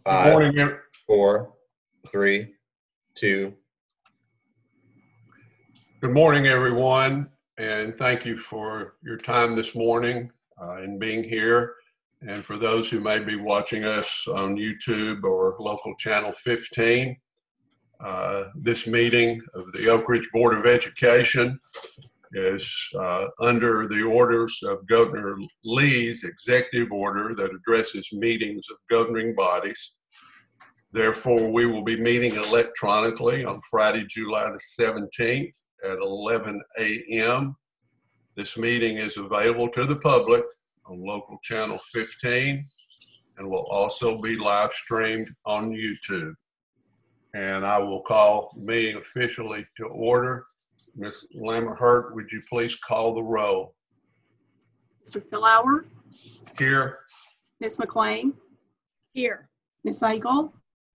Good Five, morning, 4, 3, 2. good morning, everyone, and thank you for your time this morning and being here. And for those who may be watching us on YouTube or local channel 15, this meeting of the Oak Ridge Board of Education is under the orders of Governor Lee's executive order that addresses meetings of governing bodies. Therefore, we will be meeting electronically on Friday, July the 17th at 11 a.m. This meeting is available to the public on local channel 15 and will also be live streamed on YouTube. And I will call the meeting officially to order. Ms. Lammerhart, would you please call the roll? Mr. Philauer? Here. Ms. McLean? Here. Ms. Eagle?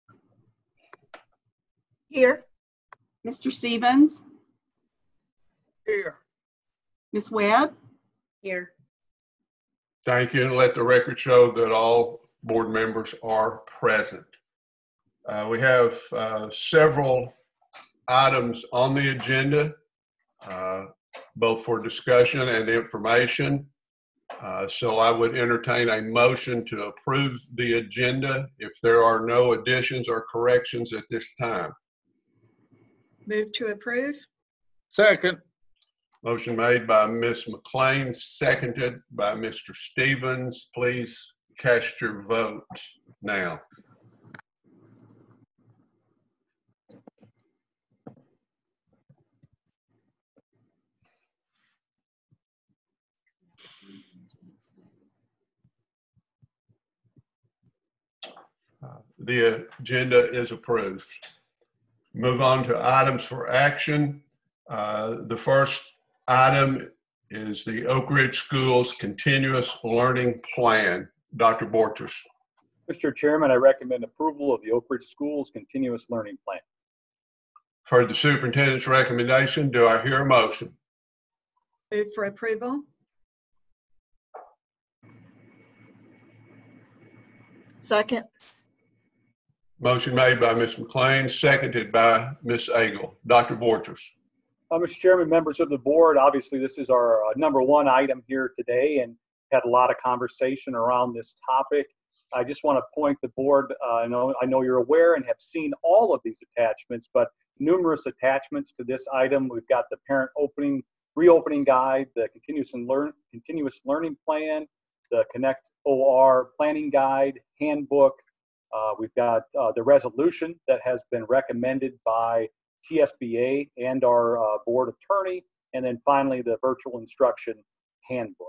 Here. Mr. Stevens? Here. Ms. Webb? Here. Thank you, and let the record show that all board members are present. We have several items on the agenda, both for discussion and information. So I would entertain a motion to approve the agenda if there are no additions or corrections at this time. Move to approve. Second. Motion made by Ms. McLean, seconded by Mr. Stevens. Please cast your vote now. The agenda is approved. Move on to items for action. The first item is the Oak Ridge Schools Continuous Learning Plan. Dr. Borchers. Mr. Chairman, I recommend approval of the Oak Ridge Schools Continuous Learning Plan. For the superintendent's recommendation, do I hear a motion? Move for approval. Second. Motion made by Ms. McLean, seconded by Ms. Eagle. Dr. Borchers. Mr. Chairman, members of the board, obviously this is our number one item here today and had a lot of conversation around this topic. I just want to point the board, I know you're aware and have seen all of these attachments, but numerous attachments to this item. We've got the parent reopening guide, the continuous learning plan, the Connect OR planning guide, handbook. We've got the resolution that has been recommended by TSBA and our board attorney, and then finally the virtual instruction handbook.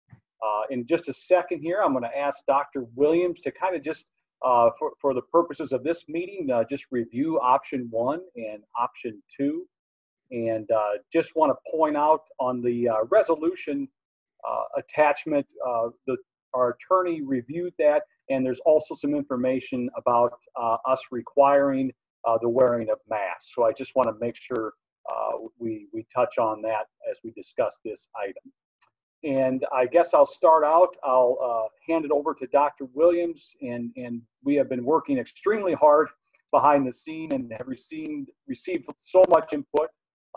In just a second here, I'm going to ask Dr. Williams to kind of just, for the purposes of this meeting, just review option 1 and option 2. And just want to point out on the resolution attachment, our attorney reviewed that, and there's also some information about us requiring the wearing of masks. So I just want to make sure we touch on that as we discuss this item. And I guess I'll start out. I'll hand it over to Dr. Williams, and we have been working extremely hard behind the scene and have received so much input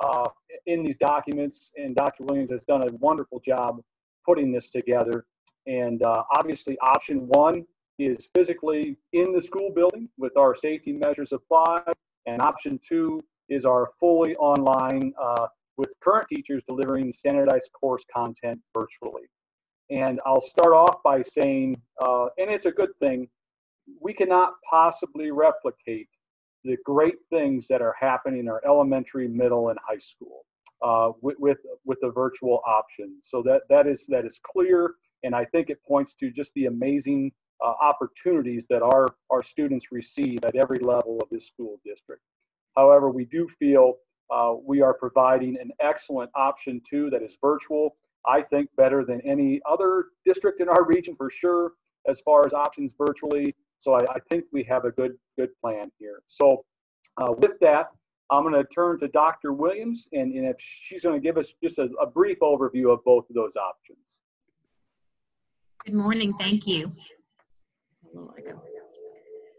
in these documents, and Dr. Williams has done a wonderful job putting this together. And obviously option 1 is physically in the school building with our safety measures applied, and option 2 is our fully online with current teachers delivering standardized course content virtually. And I'll start off by saying, and it's a good thing, we cannot possibly replicate the great things that are happening in our elementary, middle, and high school with the virtual option. So that is clear, and I think it points to just the amazing opportunities that our students receive at every level of this school district. However, we do feel we are providing an excellent option 2 that is virtual. I think better than any other district in our region for sure as far as options virtually. So I think we have a good plan here. So with that, I'm going to turn to Dr. Williams, and if she's going to give us just a brief overview of both of those options. Good morning, thank you.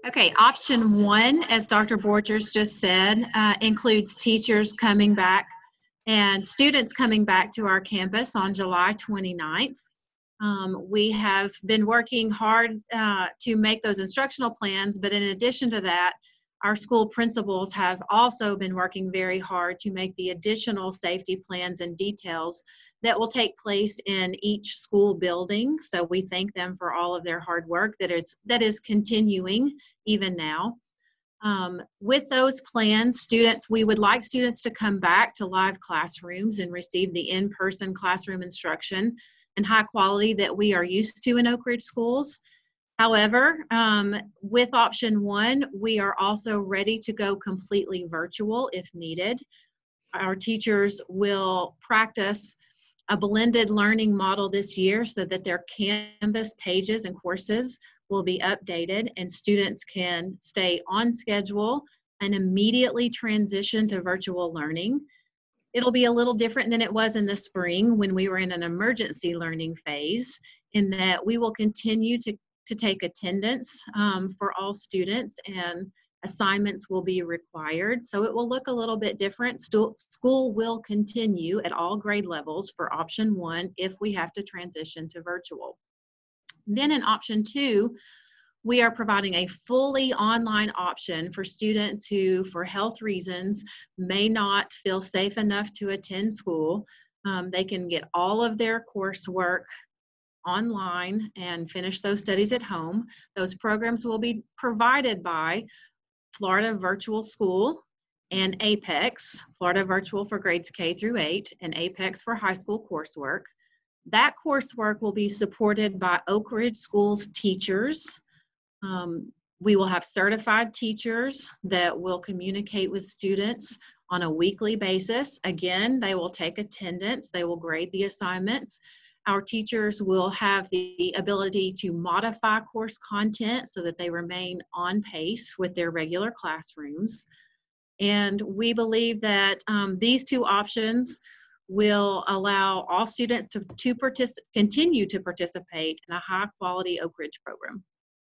Okay, option one, as Dr. Borchers just said, includes teachers coming back and students coming back to our campus on July 29th. We have been working hard to make those instructional plans, but in addition to that, our school principals have also been working very hard to make the additional safety plans and details that will take place in each school building. So we thank them for all of their hard work that is continuing even now. With those plans, we would like students to come back to live classrooms and receive the in-person classroom instruction and high quality that we are used to in Oak Ridge schools. However, with option one, we are also ready to go completely virtual if needed. Our teachers will practice a blended learning model this year so that their Canvas pages and courses will be updated and students can stay on schedule and immediately transition to virtual learning. It'll be a little different than it was in the spring when we were in an emergency learning phase, in that we will continue to take attendance for all students and assignments will be required. So it will look a little bit different. School will continue at all grade levels for option one if we have to transition to virtual. Then in option two, we are providing a fully online option for students who, for health reasons, may not feel safe enough to attend school. They can get all of their coursework online and finish those studies at home. Those programs will be provided by Florida Virtual School and APEX, Florida Virtual for grades K through 8, and APEX for high school coursework. That coursework will be supported by Oak Ridge Schools teachers. We will have certified teachers that will communicate with students on a weekly basis. Again, they will take attendance, they will grade the assignments. Our teachers will have the ability to modify course content so that they remain on pace with their regular classrooms. And we believe that these two options will allow all students to continue to participate in a high quality Oak Ridge program.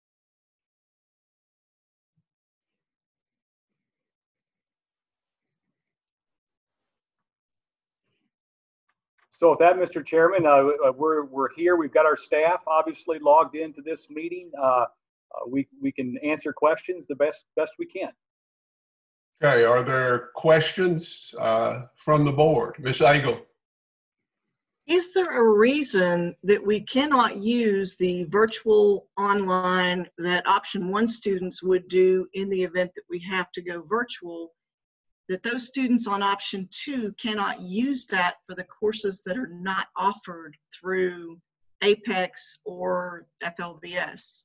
So with that, Mr. Chairman, we're here. We've got our staff obviously logged into this meeting. We can answer questions the best we can. Okay, are there questions from the board? Ms. Agel? Is there a reason that we cannot use the virtual online that option one students would do in the event that we have to go virtual, that those students on option two cannot use that for the courses that are not offered through APEX or FLVS?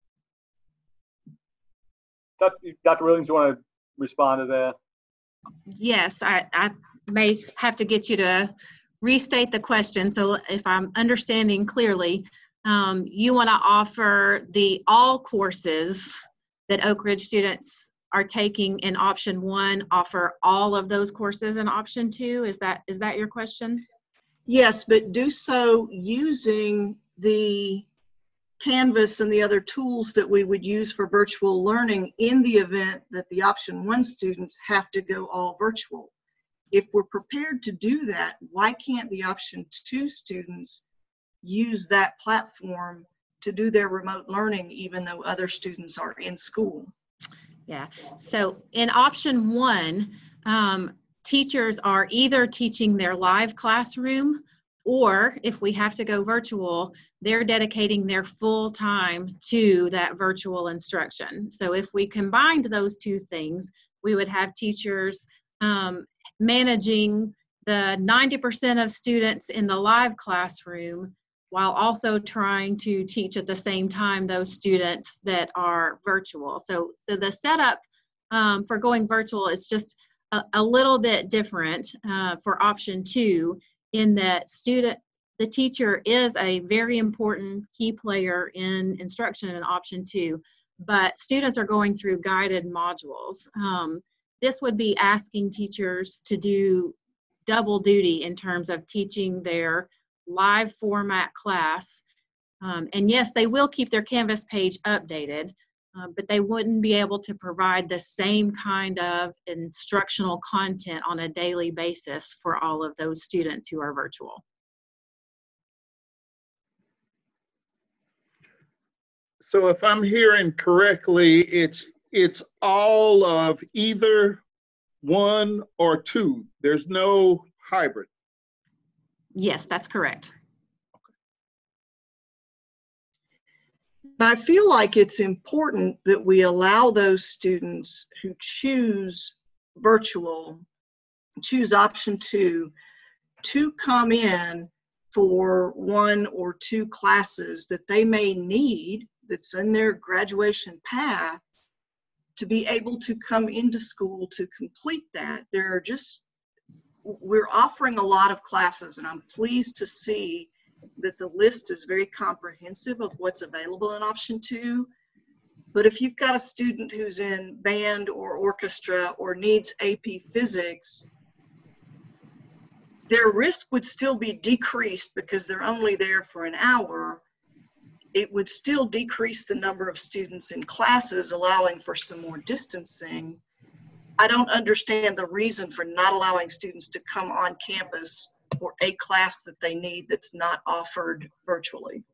Dr. Williams, you want to respond to that? Yes, I may have to get you to restate the question. So if I'm understanding clearly, you want to offer all courses that Oak Ridge students are taking in option one, offer all of those courses in option two? Is that your question? Yes, but do so using the Canvas and the other tools that we would use for virtual learning in the event that the option one students have to go all virtual. If we're prepared to do that, why can't the option two students use that platform to do their remote learning even though other students are in school? Yeah, so in option one, teachers are either teaching their live classroom, or if we have to go virtual, they're dedicating their full time to that virtual instruction. So if we combined those two things, we would have teachers managing the 90% of students in the live classroom while also trying to teach at the same time those students that are virtual. So the setup for going virtual is just a little bit different for option two, in that the teacher is a very important key player in instruction in option two, but students are going through guided modules. This would be asking teachers to do double duty in terms of teaching their live format class. And yes, they will keep their Canvas page updated, but they wouldn't be able to provide the same kind of instructional content on a daily basis for all of those students who are virtual. So if I'm hearing correctly, it's all of either one or two. There's no hybrid. Yes, that's correct. I feel like it's important that we allow those students who choose virtual, choose option 2, to come in for 1 or 2 classes that they may need that's in their graduation path to be able to come into school to complete that. We're offering a lot of classes, and I'm pleased to see that the list is very comprehensive of what's available in option 2. But if you've got a student who's in band or orchestra or needs AP Physics, their risk would still be decreased because they're only there for an hour. It would still decrease the number of students in classes, allowing for some more distancing. I don't understand the reason for not allowing students to come on campus for a class that they need that's not offered virtually.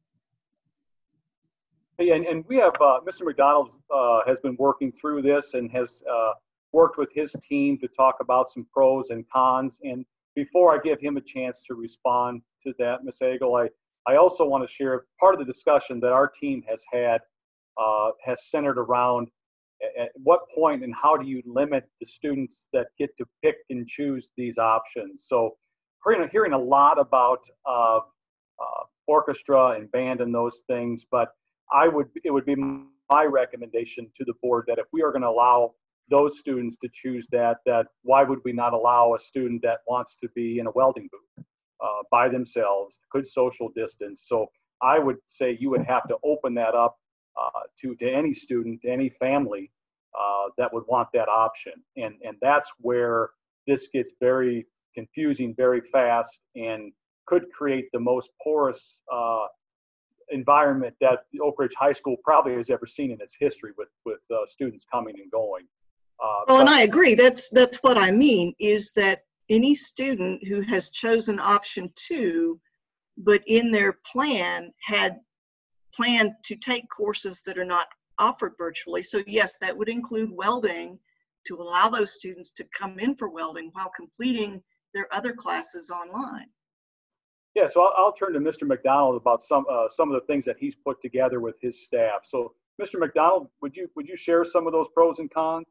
Hey, and we have, Mr. McDonald has been working through this and has worked with his team to talk about some pros and cons. And before I give him a chance to respond to that, Ms. Agel, I also want to share part of the discussion that our team has had has centered around at what point and how do you limit the students that get to pick and choose these options. So hearing a lot about orchestra and band and those things, but it would be my recommendation to the board that if we are going to allow those students to choose that why would we not allow a student that wants to be in a welding booth by themselves, could social distance? So I would say you would have to open that up to any student, to any family that would want that option. And that's where this gets very confusing very fast and could create the most porous environment that Oak Ridge High School probably has ever seen in its history with students coming and going. Well, and I agree. That's what I mean, is that any student who has chosen option 2, but in their plan had planned to take courses that are not offered virtually. So yes, that would include welding, to allow those students to come in for welding while completing their other classes online. Yeah, so I'll turn to Mr. McDonald about some of the things that he's put together with his staff. So Mr. McDonald, would you share some of those pros and cons?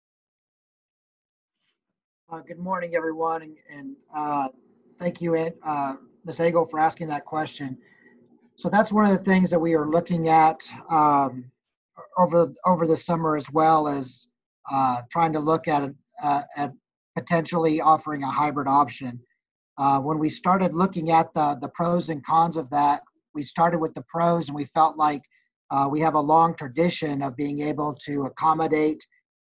Good morning, everyone, and thank you, Ms. Agel, for asking that question. So that's one of the things that we are looking at over the summer, as well as trying to look at potentially offering a hybrid option. When we started looking at the pros and cons of that, we started with the pros, and we felt like we have a long tradition of being able to accommodate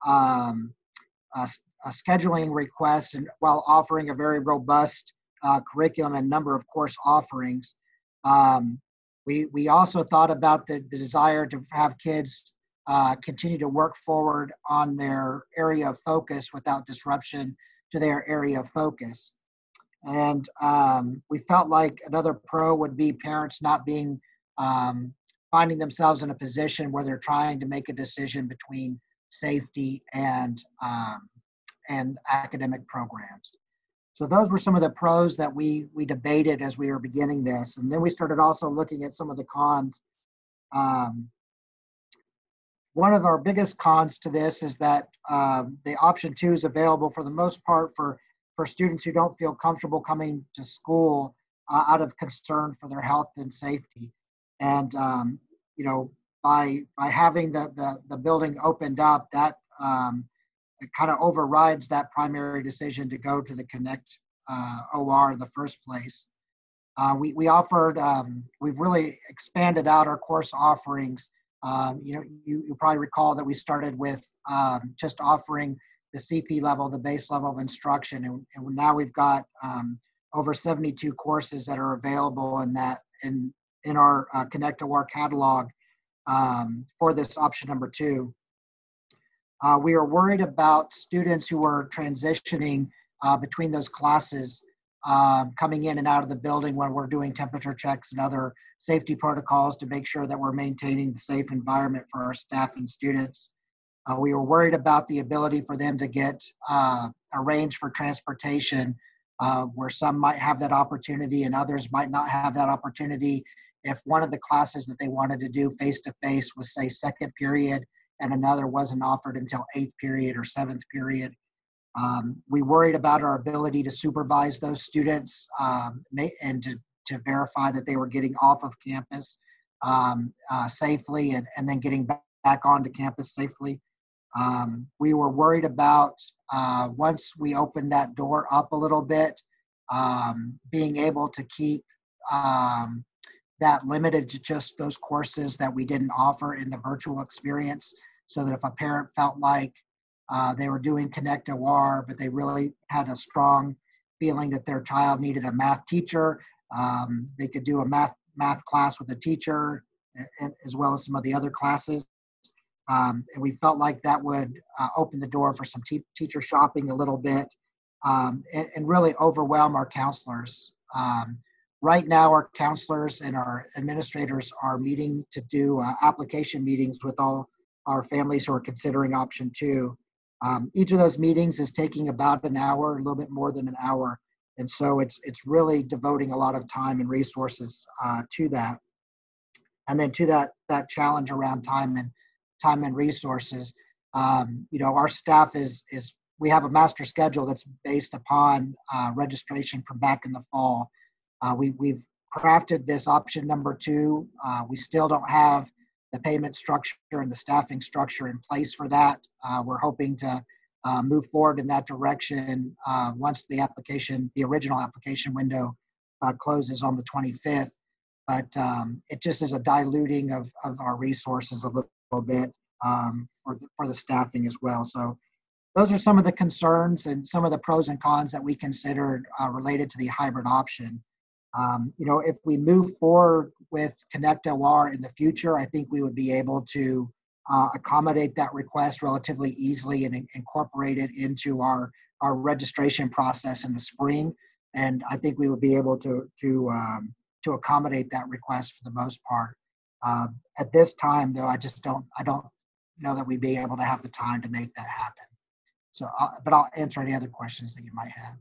a scheduling request, and while offering a very robust curriculum and number of course offerings. We also thought about the desire to have kids continue to work forward on their area of focus without disruption to their area of focus. And we felt like another pro would be parents not being, finding themselves in a position where they're trying to make a decision between safety and academic programs. So those were some of the pros that we debated as we were beginning this. And then we started also looking at some of the cons. One of our biggest cons to this is that the option 2 is available for the most part for students who don't feel comfortable coming to school out of concern for their health and safety. And by having the building opened up, that it kind of overrides that primary decision to go to the Connect OR in the first place. We offered, we've really expanded out our course offerings. You probably recall that we started with just offering the CP level, the base level of instruction, and now we've got over 72 courses that are available in our Connect OR catalog. for this option number 2. We are worried about students who are transitioning between those classes, coming in and out of the building when we're doing temperature checks and other safety protocols to make sure that we're maintaining the safe environment for our staff and students. We were worried about the ability for them to get arranged for transportation, where some might have that opportunity and others might not have that opportunity. If one of the classes that they wanted to do face-to-face was, say, 2nd period, and another wasn't offered until 8th period or 7th period. We worried about our ability to supervise those students and to verify that they were getting off of campus safely and then getting back onto campus safely. We were worried about, once we opened that door up a little bit, being able to keep that limited to just those courses that we didn't offer in the virtual experience, so that if a parent felt like they were doing Connect OR, but they really had a strong feeling that their child needed a math teacher, they could do a math class with a teacher, as well as some of the other classes. And we felt like that would open the door for some teacher shopping a little bit, and really overwhelm our counselors. Right now, our counselors and our administrators are meeting to do application meetings with all our families who are considering option 2. Each of those meetings is taking about an hour, a little bit more than an hour. And so it's really devoting a lot of time and resources to that. And then to that challenge around time and resources, our staff we have a master schedule that's based upon registration from back in the fall. We've crafted this option number 2. We still don't have the payment structure and the staffing structure in place for that. We're hoping to move forward in that direction once the original application window closes on the 25th. But it just is a diluting of our resources a little bit for the staffing as well. So those are some of the concerns and some of the pros and cons that we considered related to the hybrid option. If we move forward with Connect OR in the future, I think we would be able to accommodate that request relatively easily and incorporate it into our registration process in the spring. And I think we would be able to accommodate that request for the most part. At this time, though, I don't know that we'd be able to have the time to make that happen. So, but I'll answer any other questions that you might have.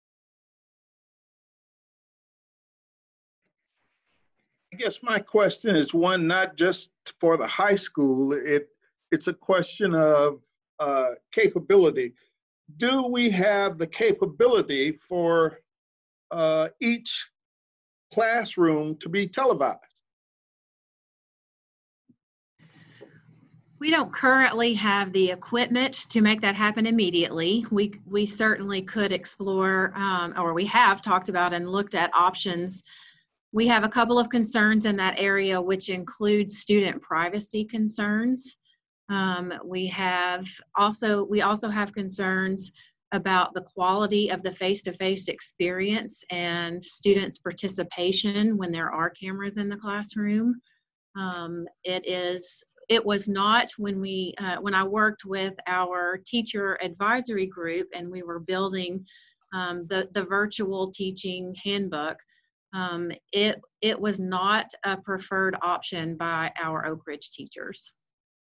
I guess my question is one, not just for the high school, it's a question of capability. Do we have the capability for each classroom to be televised? We don't currently have the equipment to make that happen immediately. We certainly could explore, or we have talked about and looked at options. We have a couple of concerns in that area, which include student privacy concerns. We also have concerns about the quality of the face-to-face experience and students' participation when there are cameras in the classroom. It was not when I worked with our teacher advisory group and we were building the virtual teaching handbook. It was not a preferred option by our Oak Ridge teachers.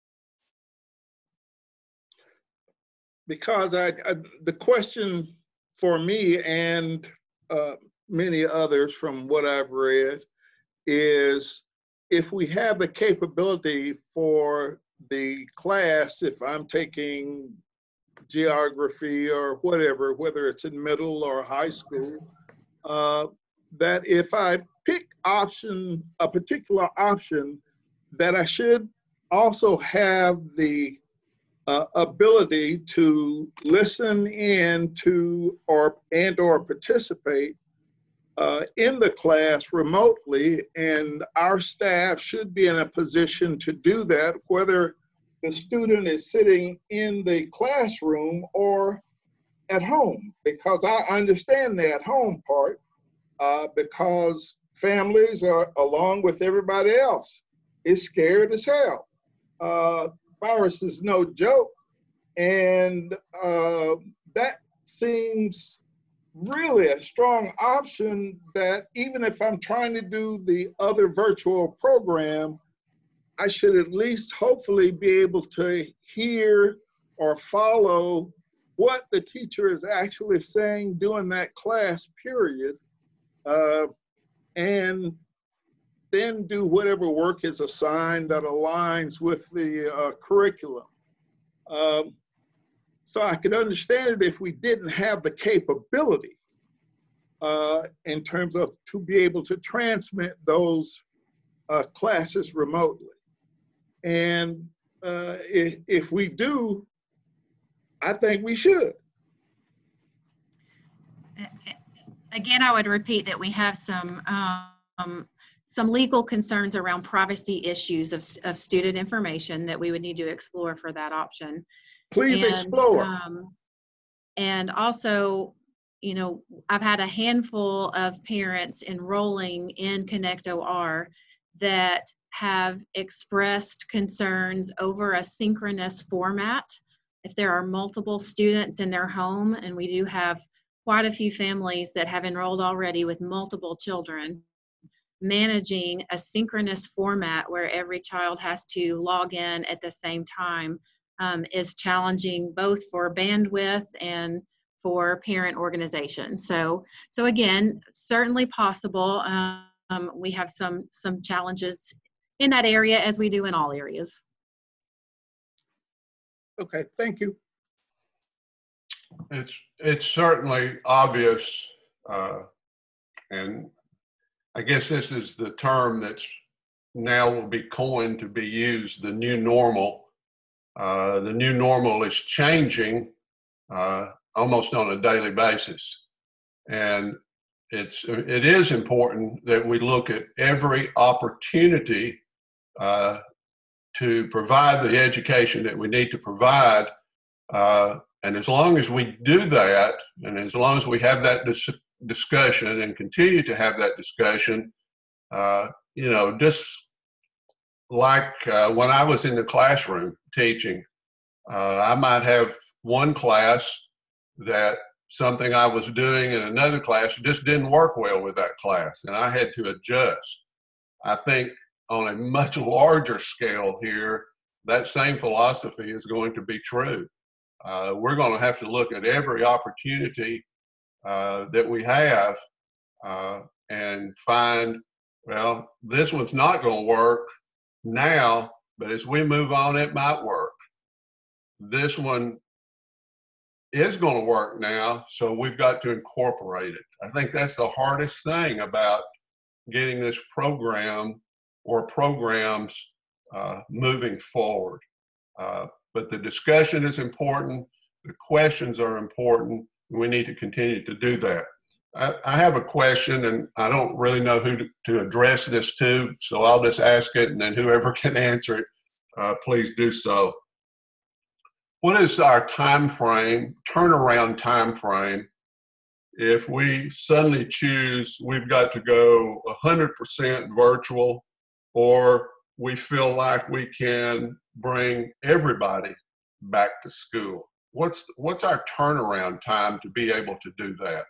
Because the question for me and many others from what I've read is, if we have the capability for the class, if I'm taking geography or whatever, whether it's in middle or high school, that if I pick a particular option, that I should also have the ability to listen in to or participate in the class remotely, and our staff should be in a position to do that, whether the student is sitting in the classroom or at home, because I understand the at home part, because families are, along with everybody else, is scared as hell. Virus is no joke. And that seems really a strong option, that even if I'm trying to do the other virtual program, I should at least hopefully be able to hear or follow what the teacher is actually saying during that class period, and then do whatever work is assigned that aligns with the curriculum. So I could understand it if we didn't have the capability in terms of to be able to transmit those classes remotely. And if we do, I think we should. Again, I would repeat that we have some legal concerns around privacy issues of student information that we would need to explore for that option. Please explore. And also, you know, I've had a handful of parents enrolling in ConnectOR that have expressed concerns over a synchronous format. If there are multiple students in their home, and we do have quite a few families that have enrolled already with multiple children, managing a synchronous format where every child has to log in at the same time is challenging, both for bandwidth and for parent organization. So again, certainly possible. We have some challenges in that area, as we do in all areas. Okay, thank you. It's certainly obvious, and I guess this is the term that's now will be coined to be used, the new normal. The new normal is changing almost on a daily basis. And it is important that we look at every opportunity to provide the education that we need to provide. And as long as we do that, and as long as we have that discussion and continue to have that discussion, you know, just like when I was in the classroom teaching, I might have one class that something I was doing in another class just didn't work well with that class, and I had to adjust. I think on a much larger scale here, that same philosophy is going to be true. We're going to have to look at every opportunity that we have and find, well, this one's not going to work now, but as we move on, it might work. This one is going to work now, so we've got to incorporate it. I think that's the hardest thing about getting this program or programs moving forward. But the discussion is important, the questions are important, and we need to continue to do that. I have a question, and I don't really know who to address this to, so I'll just ask it, and then whoever can answer it, please do so. What is our turnaround time frame, if we suddenly choose we've got to go 100% virtual, or we feel like we can bring everybody back to school? What's our turnaround time to be able to do that?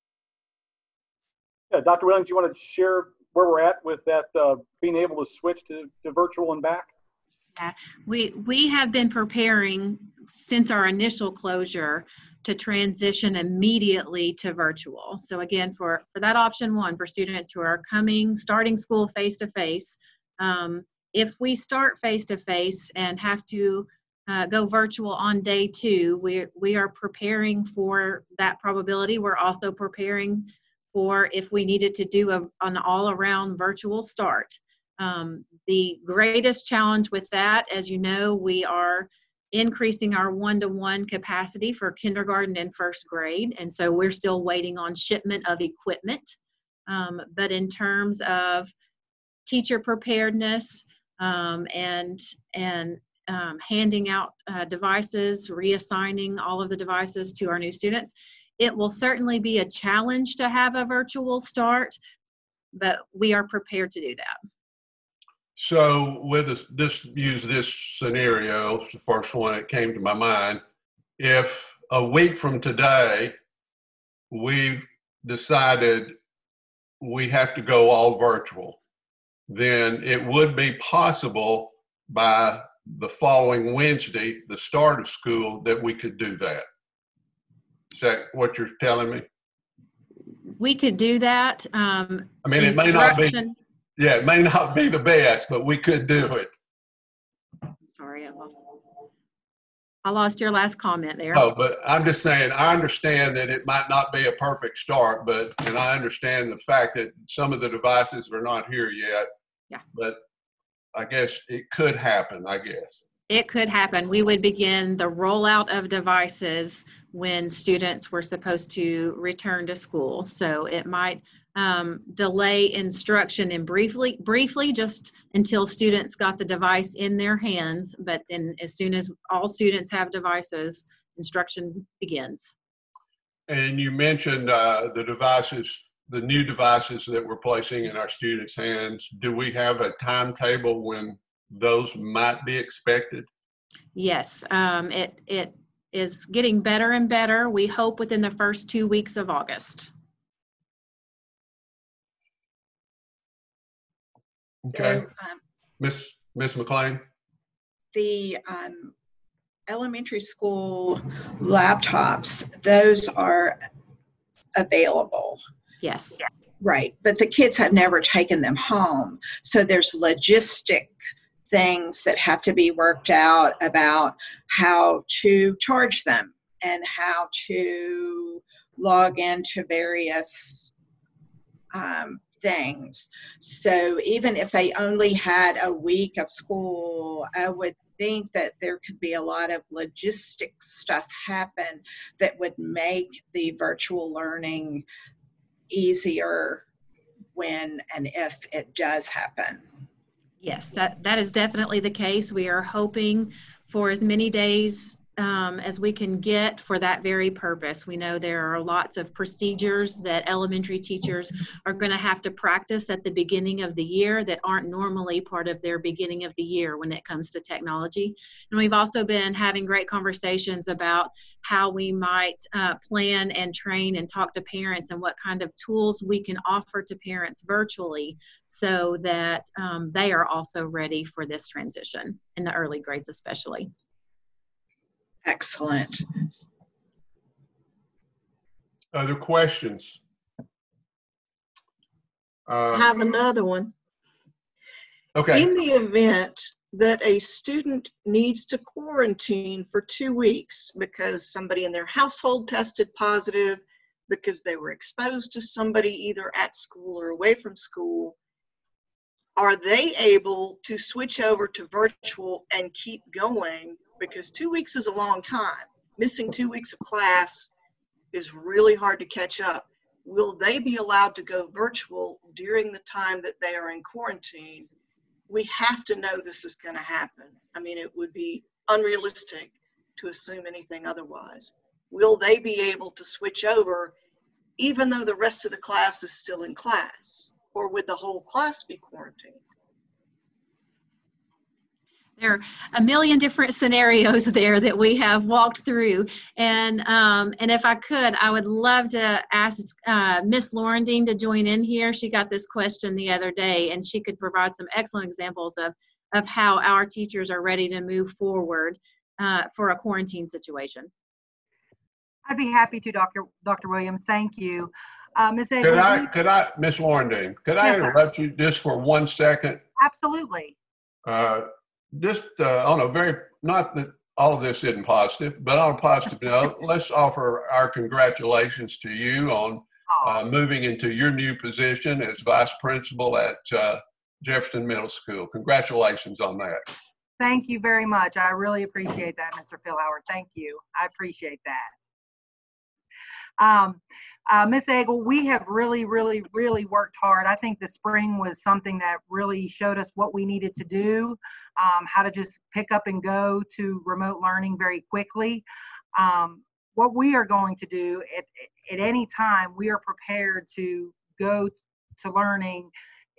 Yeah, Dr. Williams, you want to share where we're at with that, being able to switch to virtual and back? Yeah, we have been preparing since our initial closure to transition immediately to virtual. So again, for that option one, for students who are starting school face-to-face, if we start face-to-face and have to go virtual on day 2, we are preparing for that probability. We're also preparing for if we needed to do an all-around virtual start. The greatest challenge with that, as you know, we are increasing our one-to-one capacity for kindergarten and first grade, and so we're still waiting on shipment of equipment. But in terms of teacher preparedness and handing out devices, reassigning all of the devices to our new students, it will certainly be a challenge to have a virtual start, but we are prepared to do that. So with this scenario, the first one that came to my mind. If a week from today, we've decided we have to go all virtual, then it would be possible by the following Wednesday, the start of school, that we could do that. Is that what you're telling me? We could do that. I mean, it may not be, it may not be the best, but we could do it. Sorry, I lost your last comment there. Oh, but I'm just saying, I understand that it might not be a perfect start, and I understand the fact that some of the devices are not here yet. Yeah. But I guess it could happen, I guess. It could happen. We would begin the rollout of devices when students were supposed to return to school. So it might delay instruction and briefly just until students got the device in their hands. But then as soon as all students have devices, instruction begins. And you mentioned the devices, the new devices that we're placing in our students' hands. Do we have a timetable when those might be expected? Yes, it is getting better and better. We hope within the first 2 weeks of August. Okay. So, Miss McLean? the elementary school laptops, those are available. Yes. Right, but the kids have never taken them home. So there's logistic things that have to be worked out about how to charge them and how to log into various things. So even if they only had a week of school, I would think that there could be a lot of logistic stuff happen that would make the virtual learning easier when and if it does happen. Yes, that is definitely the case. We are hoping for as many days as we can get for that very purpose. We know there are lots of procedures that elementary teachers are going to have to practice at the beginning of the year that aren't normally part of their beginning of the year when it comes to technology. And we've also been having great conversations about how we might plan and train and talk to parents and what kind of tools we can offer to parents virtually so that they are also ready for this transition in the early grades especially. Excellent. Other questions? I have another one. Okay. In the event that a student needs to quarantine for 2 weeks because somebody in their household tested positive, because they were exposed to somebody either at school or away from school, are they able to switch over to virtual and keep going? Because 2 weeks is a long time. Missing 2 weeks of class is really hard to catch up. Will they be allowed to go virtual during the time that they are in quarantine? We have to know this is going to happen. I mean, it would be unrealistic to assume anything otherwise. Will they be able to switch over even though the rest of the class is still in class? Or would the whole class be quarantined? There are a million different scenarios there that we have walked through. And if I could, I would love to ask Miss Laurendine to join in here. She got this question the other day, and she could provide some excellent examples of how our teachers are ready to move forward for a quarantine situation. I'd be happy to, Dr. Williams. Thank you. Ms. Could I, Miss Laurendine, could I interrupt you just for 1 second? Absolutely. Just on a very, not that all of this isn't positive, but on a positive note, let's offer our congratulations to you on moving into your new position as vice principal at Jefferson Middle School. Congratulations on that. Thank you very much. I really appreciate that, Mr. Philhoward. Thank you. I appreciate that. Ms. Agel, we have really worked hard. I think the spring was something that really showed us what we needed to do, how to just pick up and go to remote learning very quickly. What we are going to do at any time, we are prepared to go to learning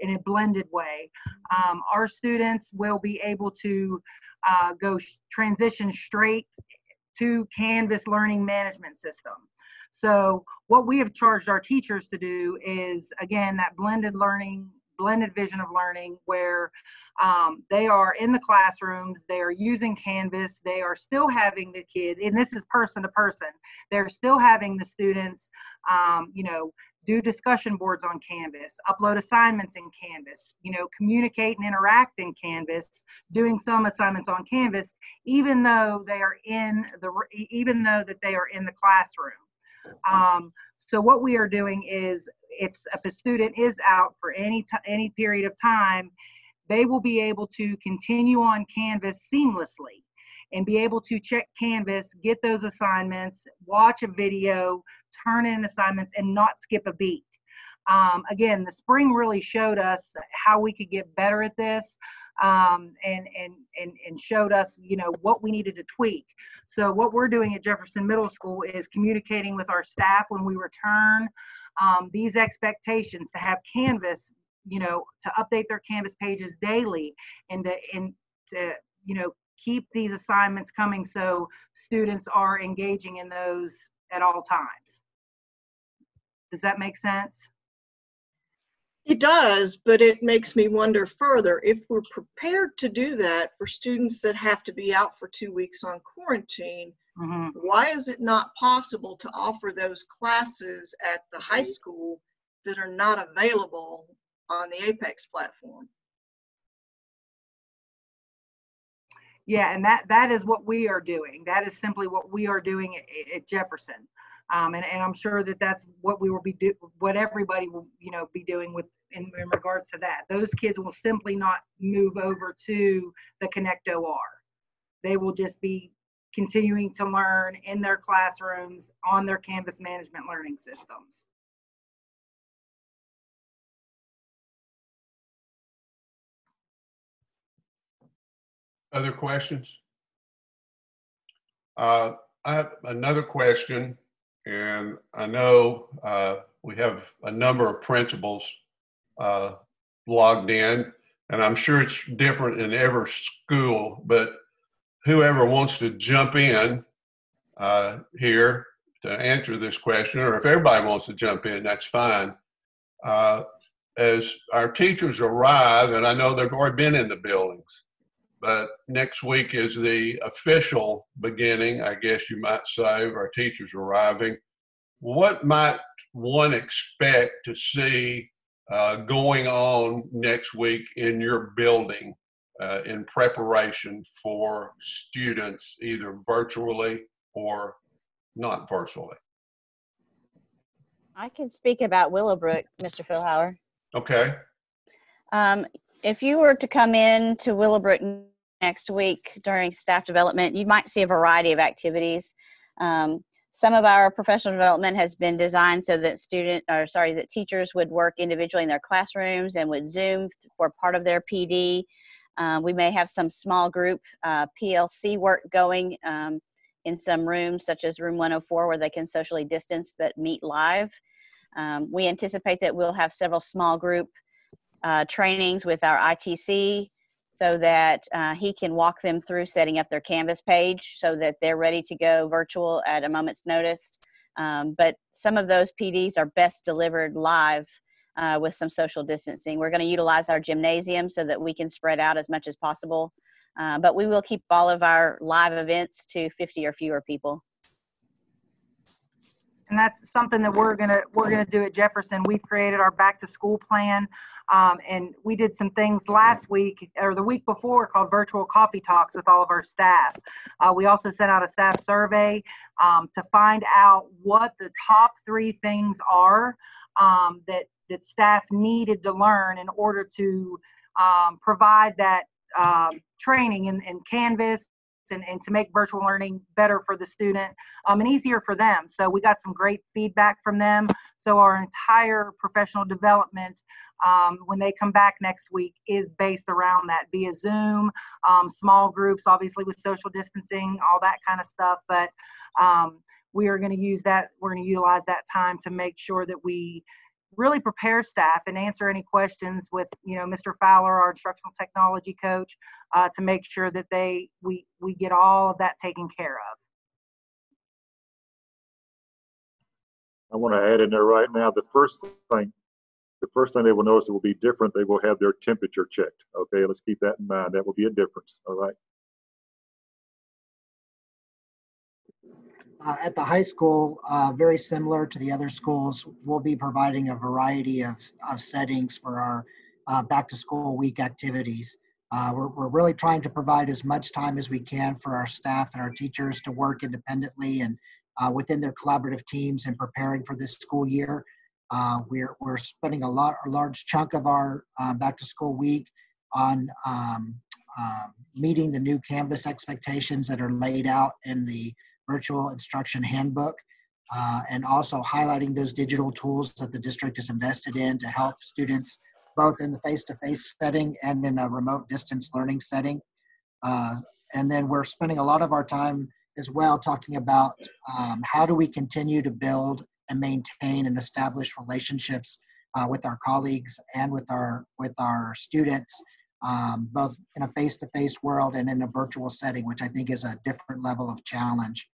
in a blended way. Our students will be able to transition straight to Canvas learning management system. So what we have charged our teachers to do is, again, that blended vision of learning, where they are in the classrooms, they are using Canvas, they are still having the kids, and this is person to person, they're still having the students, do discussion boards on Canvas, upload assignments in Canvas, communicate and interact in Canvas, doing some assignments on Canvas, even though they are in the classroom. So what we are doing is, if a student is out for any period of time, they will be able to continue on Canvas seamlessly and be able to check Canvas, get those assignments, watch a video, turn in assignments, and not skip a beat. Again, the spring really showed us how we could get better at this, and showed us, what we needed to tweak. So what we're doing at Jefferson Middle School is communicating with our staff when we return, these expectations to have Canvas, to update their Canvas pages daily, and to keep these assignments coming so students are engaging in those at all times. Does that make sense? It does, but it makes me wonder further, if we're prepared to do that for students that have to be out for 2 weeks on quarantine, why is it not possible to offer those classes at the high school that are not available on the Apex platform? Yeah, and that is what we are doing. That is simply what we are doing at Jefferson. And I'm sure that that's what we will what everybody will, be doing in regards to that. Those kids will simply not move over to the Connect OR. They will just be continuing to learn in their classrooms on their Canvas management learning systems. Other questions? I have another question, and I know we have a number of principals logged in, and I'm sure it's different in every school, but whoever wants to jump in here to answer this question, or if everybody wants to jump in, that's fine. As our teachers arrive, and I know they've already been in the buildings, but next week is the official beginning, I guess you might say, of our teachers arriving. What might one expect to see going on next week in your building in preparation for students, either virtually or not virtually? I can speak about Willowbrook, Mr. Philhauer. Okay. If you were to come in to Willowbrook next week during staff development, you might see a variety of activities. Some of our professional development has been designed so that that teachers would work individually in their classrooms and would Zoom for part of their PD. We may have some small group PLC work going in some rooms, such as room 104, where they can socially distance but meet live. We anticipate that we'll have several small group trainings with our ITC, so that he can walk them through setting up their Canvas page so that they're ready to go virtual at a moment's notice. But some of those PDs are best delivered live with some social distancing. We're going to utilize our gymnasium so that we can spread out as much as possible. But we will keep all of our live events to 50 or fewer people. And that's something that we're gonna do at Jefferson. We've created our back to school plan, and we did some things last week or the week before called virtual coffee talks with all of our staff. We also sent out a staff survey to find out what the top 3 things are that staff needed to learn in order to provide that training in Canvas and to make virtual learning better for the student and easier for them. So we got some great feedback from them. So our entire professional development, when they come back next week, is based around that via Zoom, small groups, obviously with social distancing, all that kind of stuff. But we are going to use that. We're going to utilize that time to make sure that we really prepare staff and answer any questions with, Mr. Fowler, our instructional technology coach, to make sure that we get all of that taken care of. I want to add in there right now, the first thing they will notice it will be different. They will have their temperature checked. Okay, let's keep that in mind. That will be a difference. All right. At the high school, very similar to the other schools, we'll be providing a variety of settings for our back to school week activities. We're really trying to provide as much time as we can for our staff and our teachers to work independently and within their collaborative teams in preparing for this school year. We're spending a large chunk of our back to school week on meeting the new Canvas expectations that are laid out in the virtual instruction handbook, and also highlighting those digital tools that the district is invested in to help students both in the face-to-face setting and in a remote distance learning setting. And then we're spending a lot of our time as well talking about how do we continue to build and maintain and establish relationships with our colleagues and with our students, both in a face-to-face world and in a virtual setting, which I think is a different level of challenge.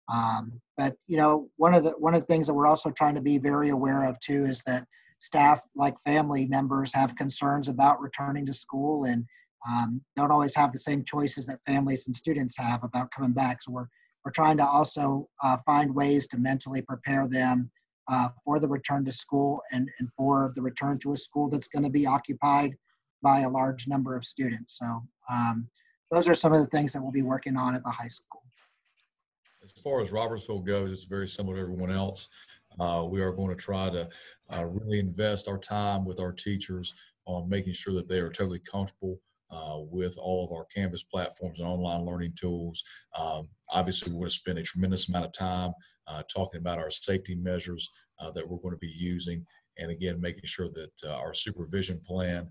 But one of the things that we're also trying to be very aware of too is that staff, like family members, have concerns about returning to school and don't always have the same choices that families and students have about coming back. So we're trying to also find ways to mentally prepare them for the return to school and for the return to a school that's going to be occupied by a large number of students. So those are some of the things that we'll be working on at the high school. As far as Robertsville goes, it's very similar to everyone else. We are going to try to really invest our time with our teachers on making sure that they are totally comfortable with all of our Canvas platforms and online learning tools. Obviously, we're going to spend a tremendous amount of time talking about our safety measures that we're going to be using. And again, making sure that our supervision plan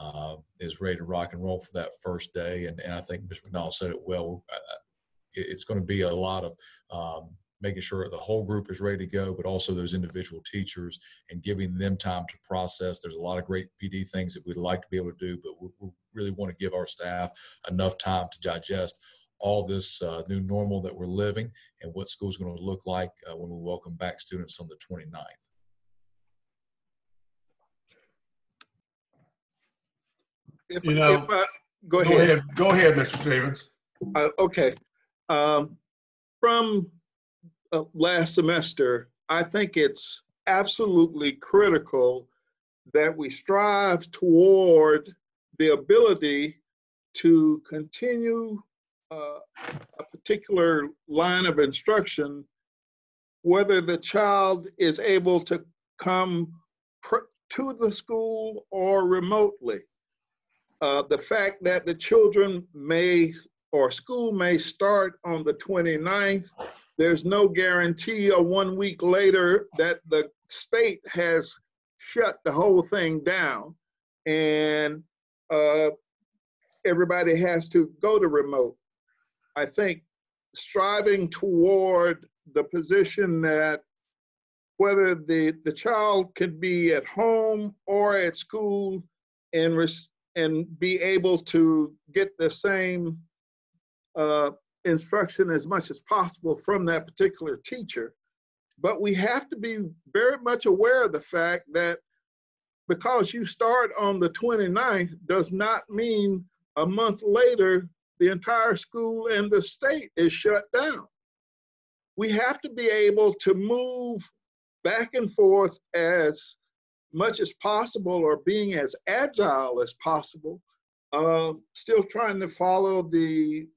is ready to rock and roll for that first day. And I think Ms. McDonald said it well. It's going to be a lot of making sure the whole group is ready to go, but also those individual teachers and giving them time to process. There's a lot of great PD things that we'd like to be able to do, but we really want to give our staff enough time to digest all this new normal that we're living and what school's going to look like when we welcome back students on the 29th. Go ahead. Go ahead, Mr. Stevens. Okay. From last semester, I think it's absolutely critical that we strive toward the ability to continue a particular line of instruction, whether the child is able to come to the school or remotely. The fact that the children or school may start on the 29th, there's no guarantee 1 week later that the state has shut the whole thing down and everybody has to go to remote. I think striving toward the position that whether the child can be at home or at school and be able to get the same instruction as much as possible from that particular teacher. But we have to be very much aware of the fact that because you start on the 29th does not mean a month later the entire school and the state is shut down. We have to be able to move back and forth as much as possible, or being as agile as possible, still trying to follow the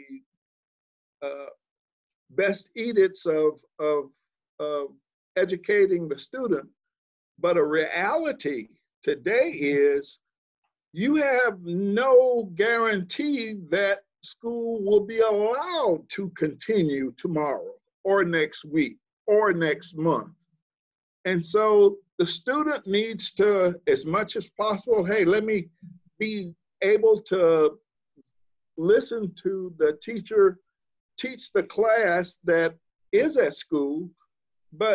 best edicts of educating the student. But a reality today is you have no guarantee that school will be allowed to continue tomorrow or next week or next month. And so the student needs to, as much as possible, hey, let me be able to listen to the teacher teach the class that is at school, but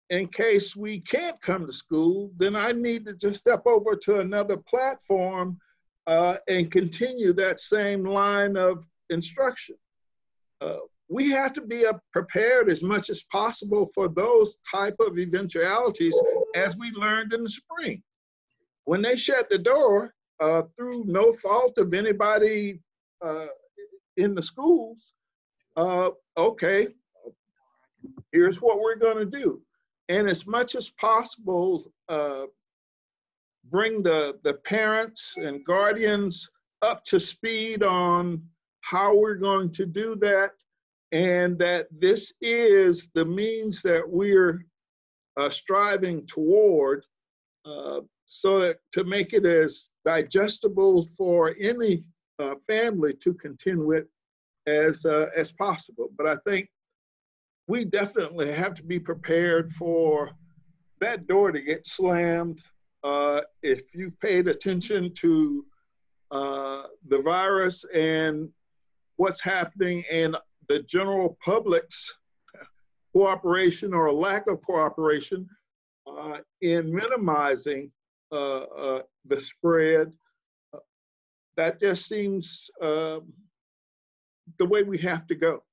in case we can't come to school, then I need to just step over to another platform and continue that same line of instruction. We have to be prepared as much as possible for those type of eventualities, as we learned in the spring. When they shut the door, through no fault of anybody in the schools, okay, here's what we're going to do. And as much as possible, bring the parents and guardians up to speed on how we're going to do that, and that this is the means that we're striving toward, so that to make it as digestible for any family to contend with as possible. But I think we definitely have to be prepared for that door to get slammed. If you've paid attention to the virus and what's happening, and the general public's cooperation or lack of cooperation in minimizing the spread, that just seems the way we have to go.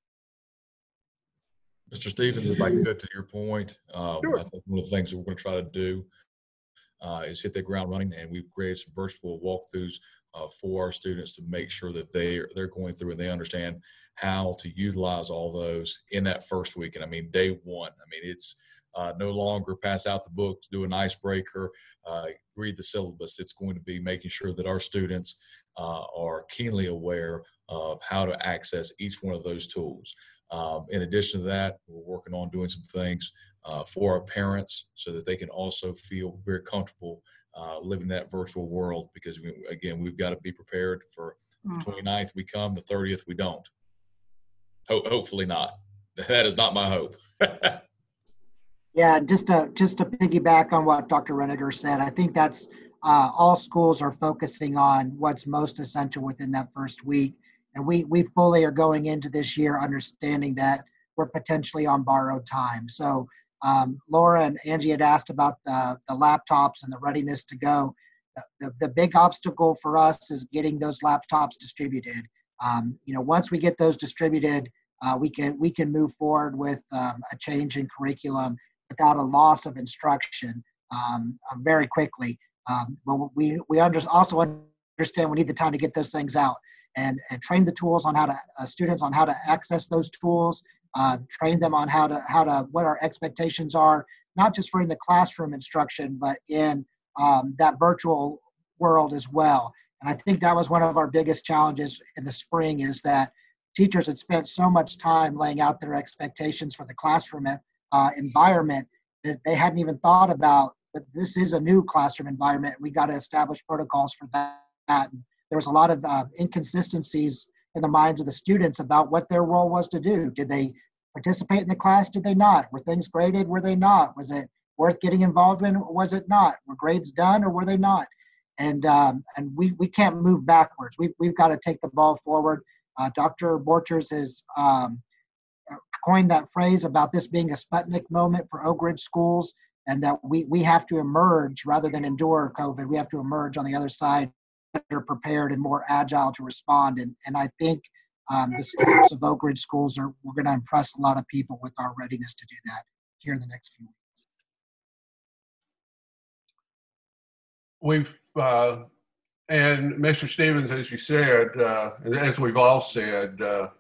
Mr. Stevens, if I could, to your point, Sure. I think one of the things that we're going to try to do is hit the ground running, and we've created some virtual walkthroughs for our students to make sure that they're going through and they understand how to utilize all those in that first week. And I mean, day one, I mean, it's no longer pass out the books, do an icebreaker, read the syllabus. It's going to be making sure that our students are keenly aware of how to access each one of those tools. In addition to that, we're working on doing some things for our parents so that they can also feel very comfortable living that virtual world, because we've got to be prepared for the 29th we come, the 30th we don't. Hopefully not. That is not my hope. Yeah, just to piggyback on what Dr. Reniger said, I think that's all schools are focusing on what's most essential within that first week. And we fully are going into this year understanding that we're potentially on borrowed time. So Laura and Angie had asked about the laptops and the readiness to go. The big obstacle for us is getting those laptops distributed. Once we get those distributed, we can move forward with a change in curriculum without a loss of instruction very quickly. But we also understand we need the time to get those things out and train the tools on how to students on how to access those tools. Train them on how to what our expectations are, not just for in the classroom instruction, but in that virtual world as well. And I think that was one of our biggest challenges in the spring, is that teachers had spent so much time laying out their expectations for the classroom environment that they hadn't even thought about that this is a new classroom environment. We got to establish protocols for that. And there was a lot of inconsistencies in the minds of the students about what their role was to do. Did they participate in the class? Did they not? Were things graded? Were they not? Was it worth getting involved in? Or was it not? Were grades done or were they not? And we can't move backwards. We've got to take the ball forward. Dr. Borchers has coined that phrase about this being a Sputnik moment for Oak Ridge schools, and that we have to emerge rather than endure COVID. We have to emerge on the other side better prepared and more agile to respond. And I think the staffs of Oak Ridge schools we're going to impress a lot of people with our readiness to do that here in the next few weeks. And Mr. Stevens, as you said, and as we've all said,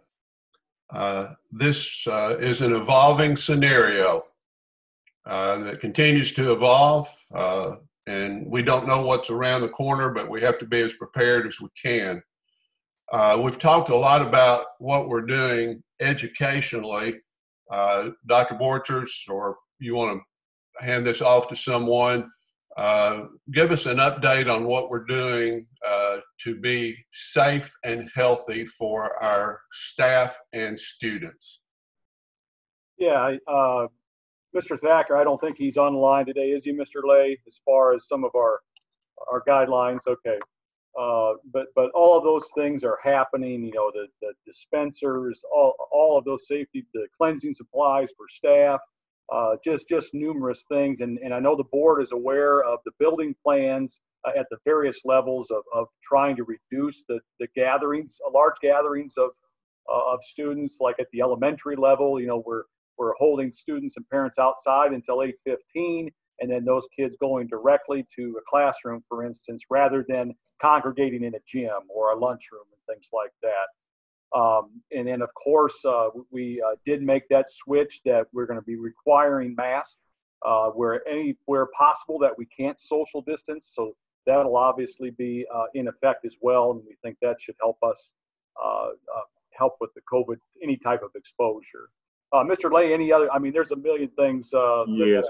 this is an evolving scenario that continues to evolve. And we don't know what's around the corner, but we have to be as prepared as we can. We've talked a lot about what we're doing educationally. Dr. Borchers, or if you want to hand this off to someone, give us an update on what we're doing to be safe and healthy for our staff and students. Yeah, Mr. Thacker, I don't think he's on the line today, is he, Mr. Lay, as far as some of our guidelines? Okay. But all of those things are happening, the dispensers, all of those safety, the cleansing supplies for staff, just numerous things. And I know the board is aware of the building plans at the various levels of trying to reduce the gatherings, large gatherings of students. Like at the elementary level, you know, we're holding students and parents outside until 8:15, and then those kids going directly to a classroom, for instance, rather than congregating in a gym or a lunchroom and things like that. And then, of course, we did make that switch that we're going to be requiring masks where possible that we can't social distance. So that'll obviously be in effect as well, and we think that should help us help with the COVID, any type of exposure. Mr. Lay, any other? I mean, there's a million things. Yes,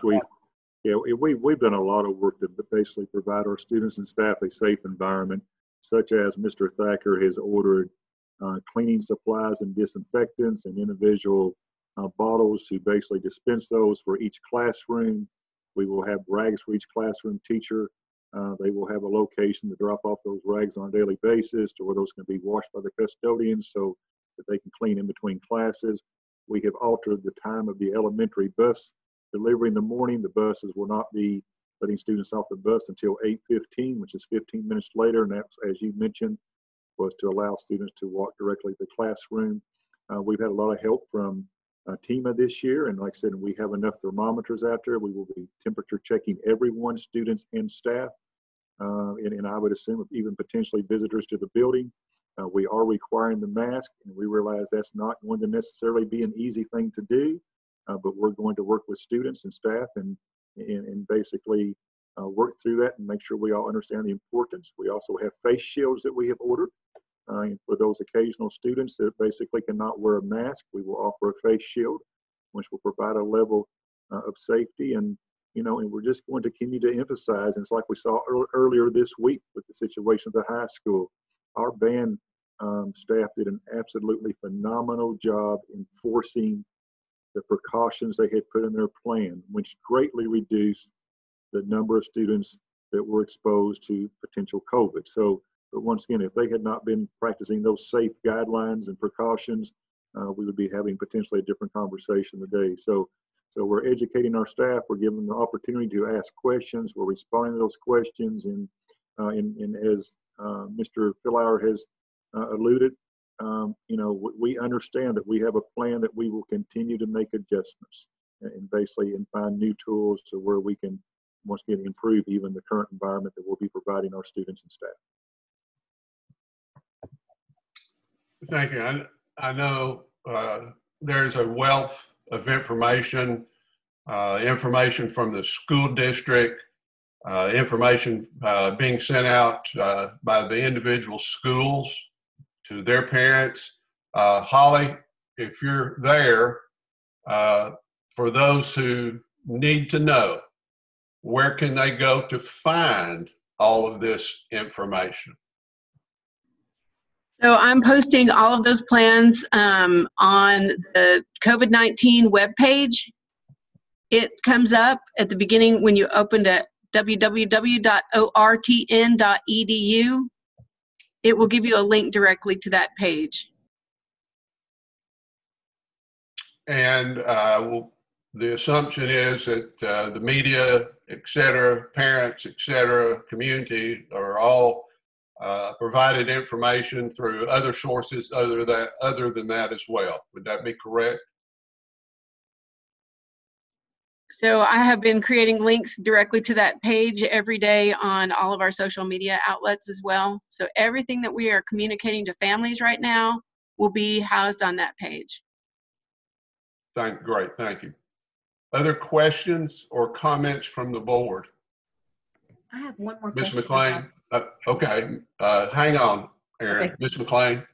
we've done a lot of work to basically provide our students and staff a safe environment, such as Mr. Thacker has ordered cleaning supplies and disinfectants and individual bottles to basically dispense those for each classroom. We will have rags for each classroom teacher. They will have a location to drop off those rags on a daily basis to where those can be washed by the custodians so that they can clean in between classes. We have altered the time of the elementary bus delivery in the morning. The buses will not be letting students off the bus until 8:15, which is 15 minutes later. And that's, as you mentioned, was to allow students to walk directly to the classroom. We've had a lot of help from TEMA this year. And like I said, we have enough thermometers out there. We will be temperature checking everyone, students and staff. And I would assume even potentially visitors to the building. We are requiring the mask, and we realize that's not going to necessarily be an easy thing to do, but we're going to work with students and staff and basically work through that and make sure we all understand the importance. We also have face shields that we have ordered. For those occasional students that basically cannot wear a mask, we will offer a face shield, which will provide a level of safety. And you know, and we're just going to continue to emphasize, and it's like we saw earlier this week with the situation at the high school. Our band staff did an absolutely phenomenal job enforcing the precautions they had put in their plan, which greatly reduced the number of students that were exposed to potential COVID. So, but once again, if they had not been practicing those safe guidelines and precautions, we would be having potentially a different conversation today. So we're educating our staff. We're giving them the opportunity to ask questions. We're responding to those questions. And as Mr. Fillauer has alluded, you know, we understand that we have a plan that we will continue to make adjustments and basically find new tools to where we can once again improve even the current environment that we'll be providing our students and staff. Thank you. I know there's a wealth of information, information from the school district, information being sent out by the individual schools to their parents. Holly, if you're there, for those who need to know, where can they go to find all of this information? So I'm posting all of those plans on the COVID-19 webpage. It comes up at the beginning when you open to www.ortn.edu. It will give you a link directly to that page. And the assumption is that the media, et cetera, parents, et cetera, community are all provided information through other sources other than that as well. Would that be correct? So I have been creating links directly to that page every day on all of our social media outlets as well. So everything that we are communicating to families right now will be housed on that page. Great, thank you. Other questions or comments from the board? I have one more Ms. question. McLean? Okay, hang on, Erin. Okay. Ms. McLean?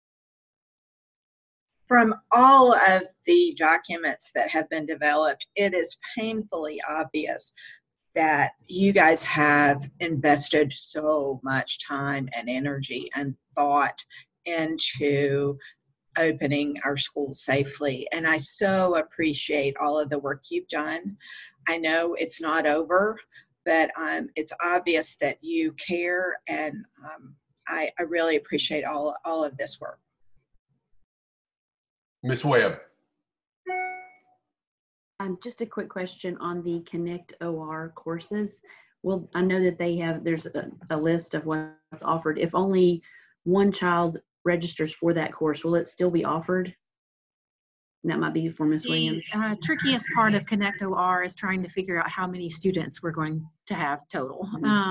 From all of the documents that have been developed, it is painfully obvious that you guys have invested so much time and energy and thought into opening our schools safely. And I so appreciate all of the work you've done. I know it's not over, but it's obvious that you care, and I really appreciate all of this work. Ms. Webb? Just a quick question on the Connect OR courses. Well, I know that there's a list of what's offered. If only one child registers for that course, will it still be offered? And that might be for Ms. Williams. The trickiest part of Connect OR is trying to figure out how many students we're going to have total.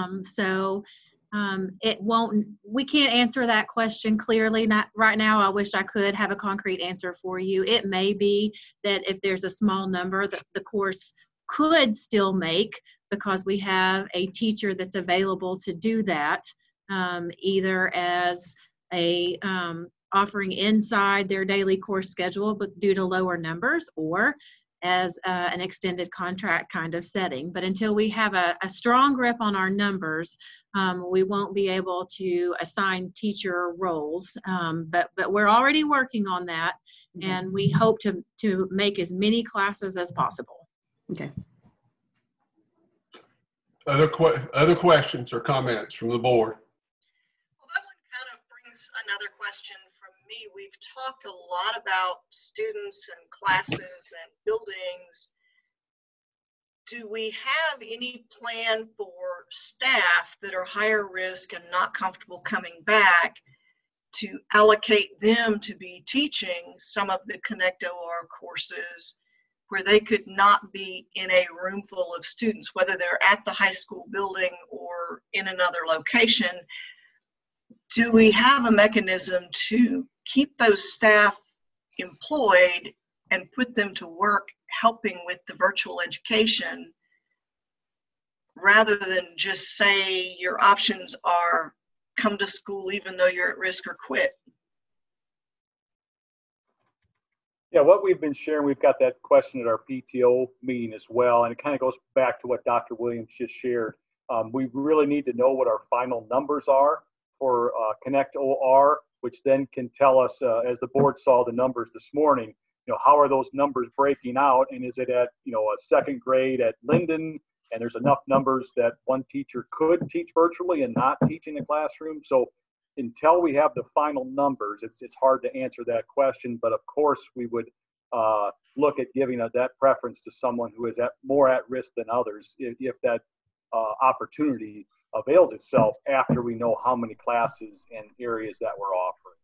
It won't, we can't answer that question clearly. Not right now. I wish I could have a concrete answer for you. It may be that if there's a small number that the course could still make, because we have a teacher that's available to do that, either as a offering inside their daily course schedule, but due to lower numbers, or as an extended contract kind of setting. But until we have a strong grip on our numbers, we won't be able to assign teacher roles. But we're already working on that, and we hope to make as many classes as possible. Okay. Other questions or comments from the board? Well, that one kind of brings another question from me. We've talked a lot about students and classes and buildings. Do we have any plan for staff that are higher risk and not comfortable coming back to allocate them to be teaching some of the Connect OR courses where they could not be in a room full of students, whether they're at the high school building or in another location? Do we have a mechanism to keep those staff employed and put them to work helping with the virtual education, rather than just say your options are come to school even though you're at risk or quit? Yeah, what we've been sharing, we've got that question at our PTO meeting as well, and it kind of goes back to what Dr. Williams just shared. We really need to know what our final numbers are for Connect OR, which then can tell us, as the board saw the numbers this morning, how are those numbers breaking out, and is it at, a second grade at Linden, and there's enough numbers that one teacher could teach virtually and not teach in the classroom? So until we have the final numbers, it's hard to answer that question. But of course, we would look at giving that preference to someone who is more at risk than others, if that opportunity avails itself after we know how many classes and areas that we're offering.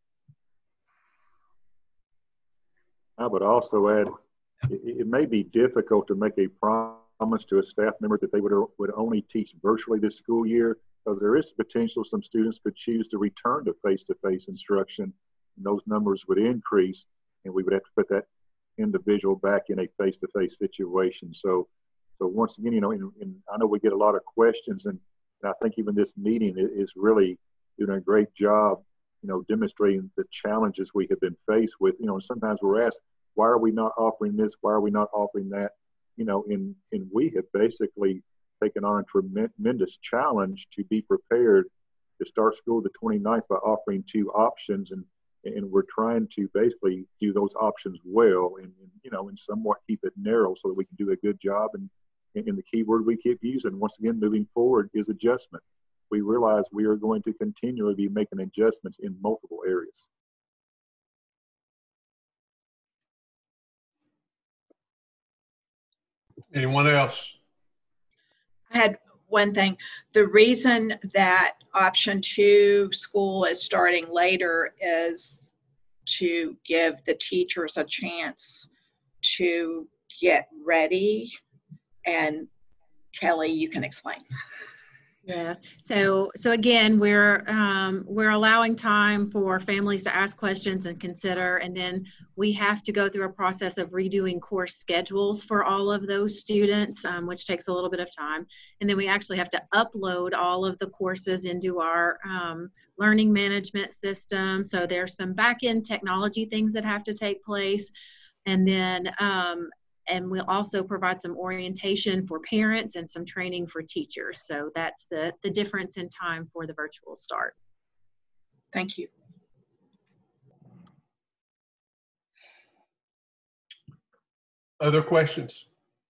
I would also add, it may be difficult to make a promise to a staff member that they would only teach virtually this school year, because there is potential some students could choose to return to face-to-face instruction, and those numbers would increase, and we would have to put that individual back in a face-to-face situation. So once again, and I know we get a lot of questions, and I think even this meeting is really doing a great job, demonstrating the challenges we have been faced with. And sometimes we're asked, why are we not offering this? Why are we not offering that? And we have basically taken on a tremendous challenge to be prepared to start school the 29th by offering two options, and we're trying to basically do those options well, and somewhat keep it narrow so that we can do a good job. And the key word we keep using, once again, moving forward, is adjustment. We realize we are going to continually be making adjustments in multiple areas. Anyone else? I had one thing. The reason that option 2 school is starting later is to give the teachers a chance to get ready. And Kelly, you can explain. Yeah. So again, we're allowing time for families to ask questions and consider, and then we have to go through a process of redoing course schedules for all of those students, which takes a little bit of time. And then we actually have to upload all of the courses into our learning management system. So there's some back-end technology things that have to take place. And then and we'll also provide some orientation for parents and some training for teachers. So that's the difference in time for the virtual start. Thank you. Other questions?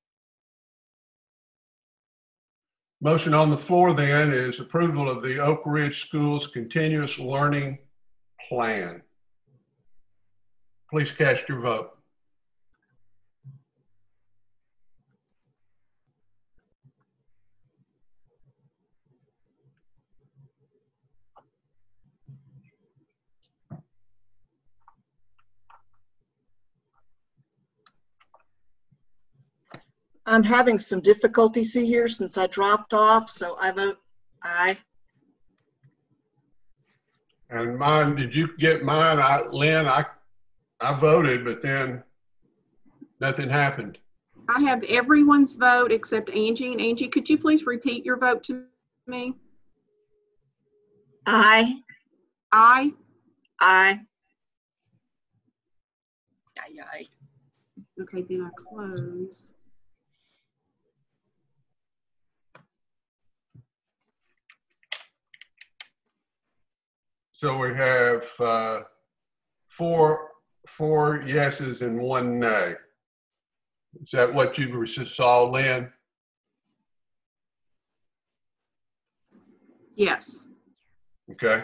Motion on the floor then is approval of the Oak Ridge Schools Continuous Learning Plan. Please cast your vote. I'm having some difficulties here since I dropped off, so I vote aye. And mine, did you get mine? Lynn, I voted, but then nothing happened. I have everyone's vote except Angie. And Angie, could you please repeat your vote to me? Aye. Aye. Aye. Aye, aye. Okay, then I close. So we have four yeses and one nay. Is that what you saw, Lynn? Yes. Okay.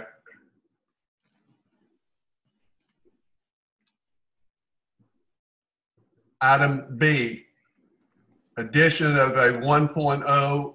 Item B, addition of a 1.0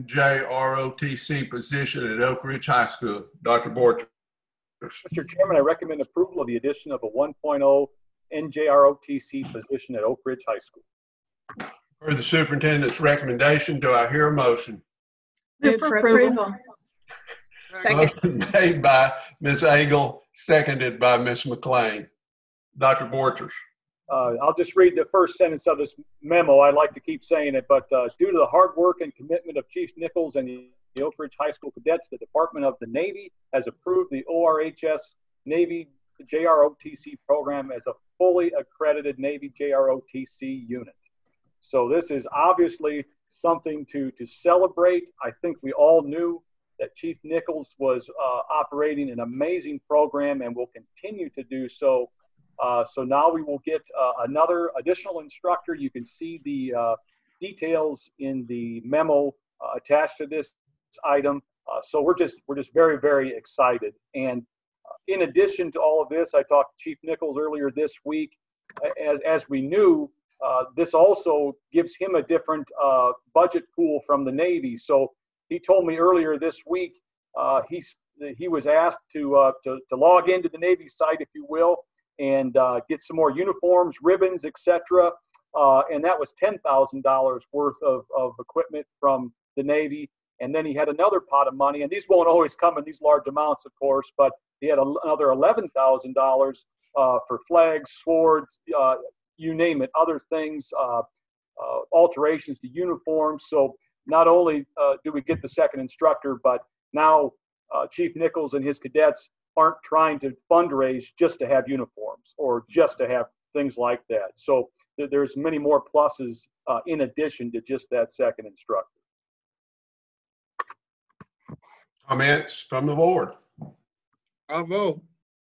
NJROTC position at Oak Ridge High School. Dr. Borchers. Mr. Chairman, I recommend approval of the addition of a 1.0 NJROTC position at Oak Ridge High School. For the superintendent's recommendation, do I hear a motion? Move for approval. Second. Motion made by Ms. Agel, seconded by Ms. McLean. Dr. Borchers. I'll just read the first sentence of this memo. I like to keep saying it, but due to the hard work and commitment of Chief Nichols and the Oak Ridge High School cadets, the Department of the Navy has approved the ORHS Navy JROTC program as a fully accredited Navy JROTC unit. So this is obviously something to celebrate. I think we all knew that Chief Nichols was operating an amazing program and will continue to do so. So now we will get another additional instructor. You can see the details in the memo attached to this item. So we're just very, very excited. And in addition to all of this, I talked to Chief Nichols earlier this week. As we knew, this also gives him a different budget pool from the Navy. So he told me earlier this week he was asked to log into the Navy site, if you will, and get some more uniforms, ribbons, etc. And that was $10,000 worth of equipment from the Navy. And then he had another pot of money, and these won't always come in these large amounts, of course, but he had another $11,000 for flags, swords, you name it, other things, alterations to uniforms. So not only do we get the second instructor, but now Chief Nichols and his cadets aren't trying to fundraise just to have uniforms or just to have things like that. So there's many more pluses in addition to just that second instructor. Comments from the board? I'll vote.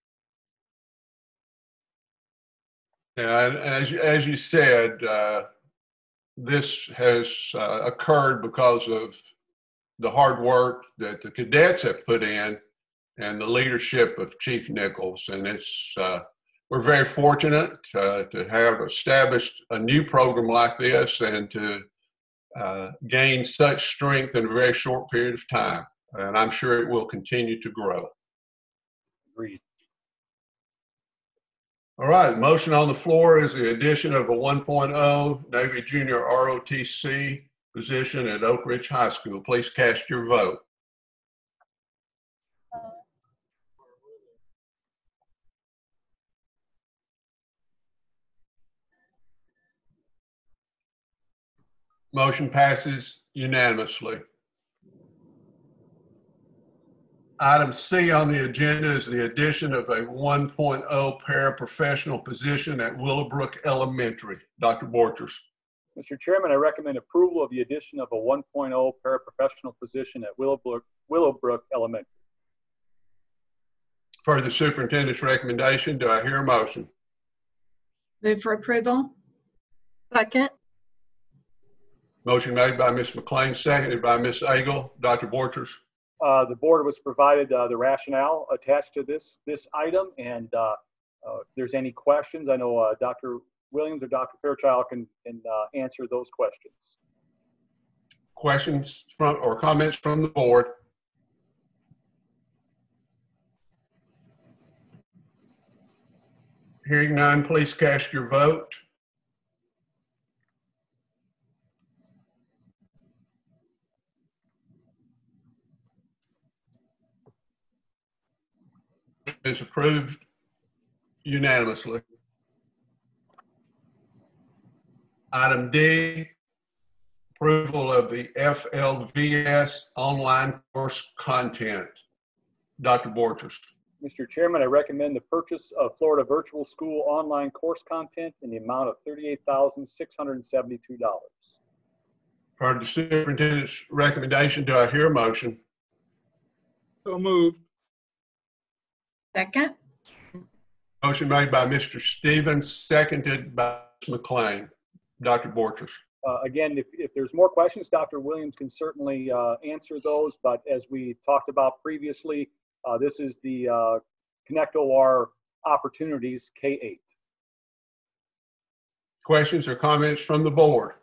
Yeah, and as you said, this has occurred because of the hard work that the cadets have put in and the leadership of Chief Nichols. And it's we're very fortunate to have established a new program like this and to gain such strength in a very short period of time. And I'm sure it will continue to grow. Agreed. All right, motion on the floor is the addition of a 1.0 Navy Junior ROTC position at Oak Ridge High School. Please cast your vote. Motion passes unanimously. Item C on the agenda is the addition of a 1.0 paraprofessional position at Willowbrook Elementary. Dr. Borchers. Mr. Chairman, I recommend approval of the addition of a 1.0 paraprofessional position at Willowbrook Elementary. For the superintendent's recommendation, do I hear a motion? Move for approval. Second. Motion made by Ms. McLean, seconded by Ms. Agel. Dr. Borchers. The board was provided the rationale attached to this item, and if there's any questions, I know Dr. Williams or Dr. Fairchild can answer those questions. Questions from or comments from the board? Hearing none, please cast your vote. is approved unanimously. Item D, approval of the FLVS online course content. Dr. Borchers. Mr. Chairman, I recommend the purchase of Florida Virtual School online course content in the amount of $38,672. For the superintendent's recommendation, do I hear a motion? So moved. Second. Motion made by Mr. Stevens, seconded by Ms. McLean. Dr. Borchers. Again, if there's more questions, Dr. Williams can certainly answer those. But as we talked about previously, this is the Connect OR Opportunities K-8. Questions or comments from the board?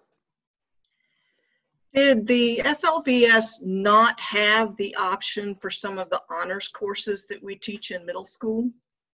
Did the FLVS not have the option for some of the honors courses that we teach in middle school?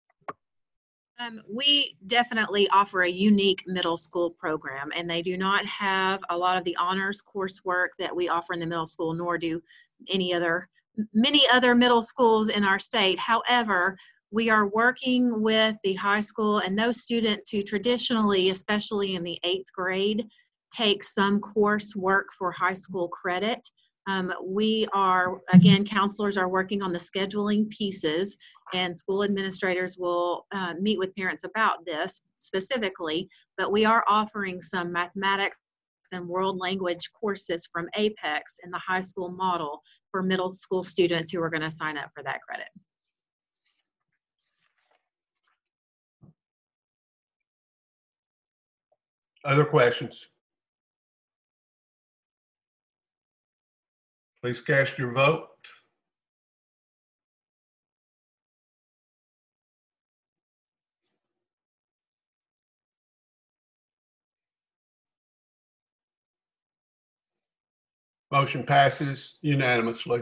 We definitely offer a unique middle school program, and they do not have a lot of the honors coursework that we offer in the middle school, nor do many other middle schools in our state. However, we are working with the high school and those students who traditionally, especially in the 8th grade, take some coursework for high school credit. We are, again, counselors are working on the scheduling pieces, and school administrators will meet with parents about this specifically, but we are offering some mathematics and world language courses from Apex in the high school model for middle school students who are going to sign up for that credit. Other questions? Please cast your vote. Motion passes unanimously.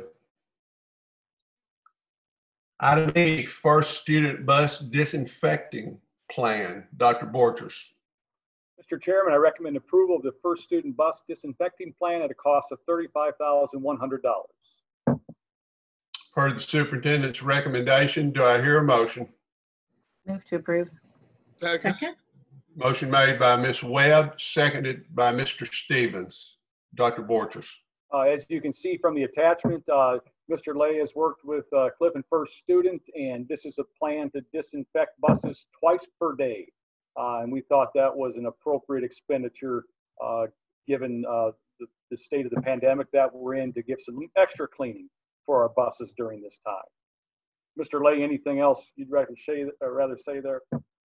Item E, first student bus disinfecting plan. Dr. Borchers. Mr. Chairman, I recommend approval of the first student bus disinfecting plan at a cost of $35,100. Per the superintendent's recommendation, do I hear a motion? Move to approve. Second. Motion made by Ms. Webb, seconded by Mr. Stevens. Dr. Borchers. As you can see from the attachment, Mr. Lay has worked with Clifton First Student, and this is a plan to disinfect buses twice per day. And we thought that was an appropriate expenditure given the state of the pandemic that we're in, to give some extra cleaning for our buses during this time. Mr. Lay, anything else you'd rather say there?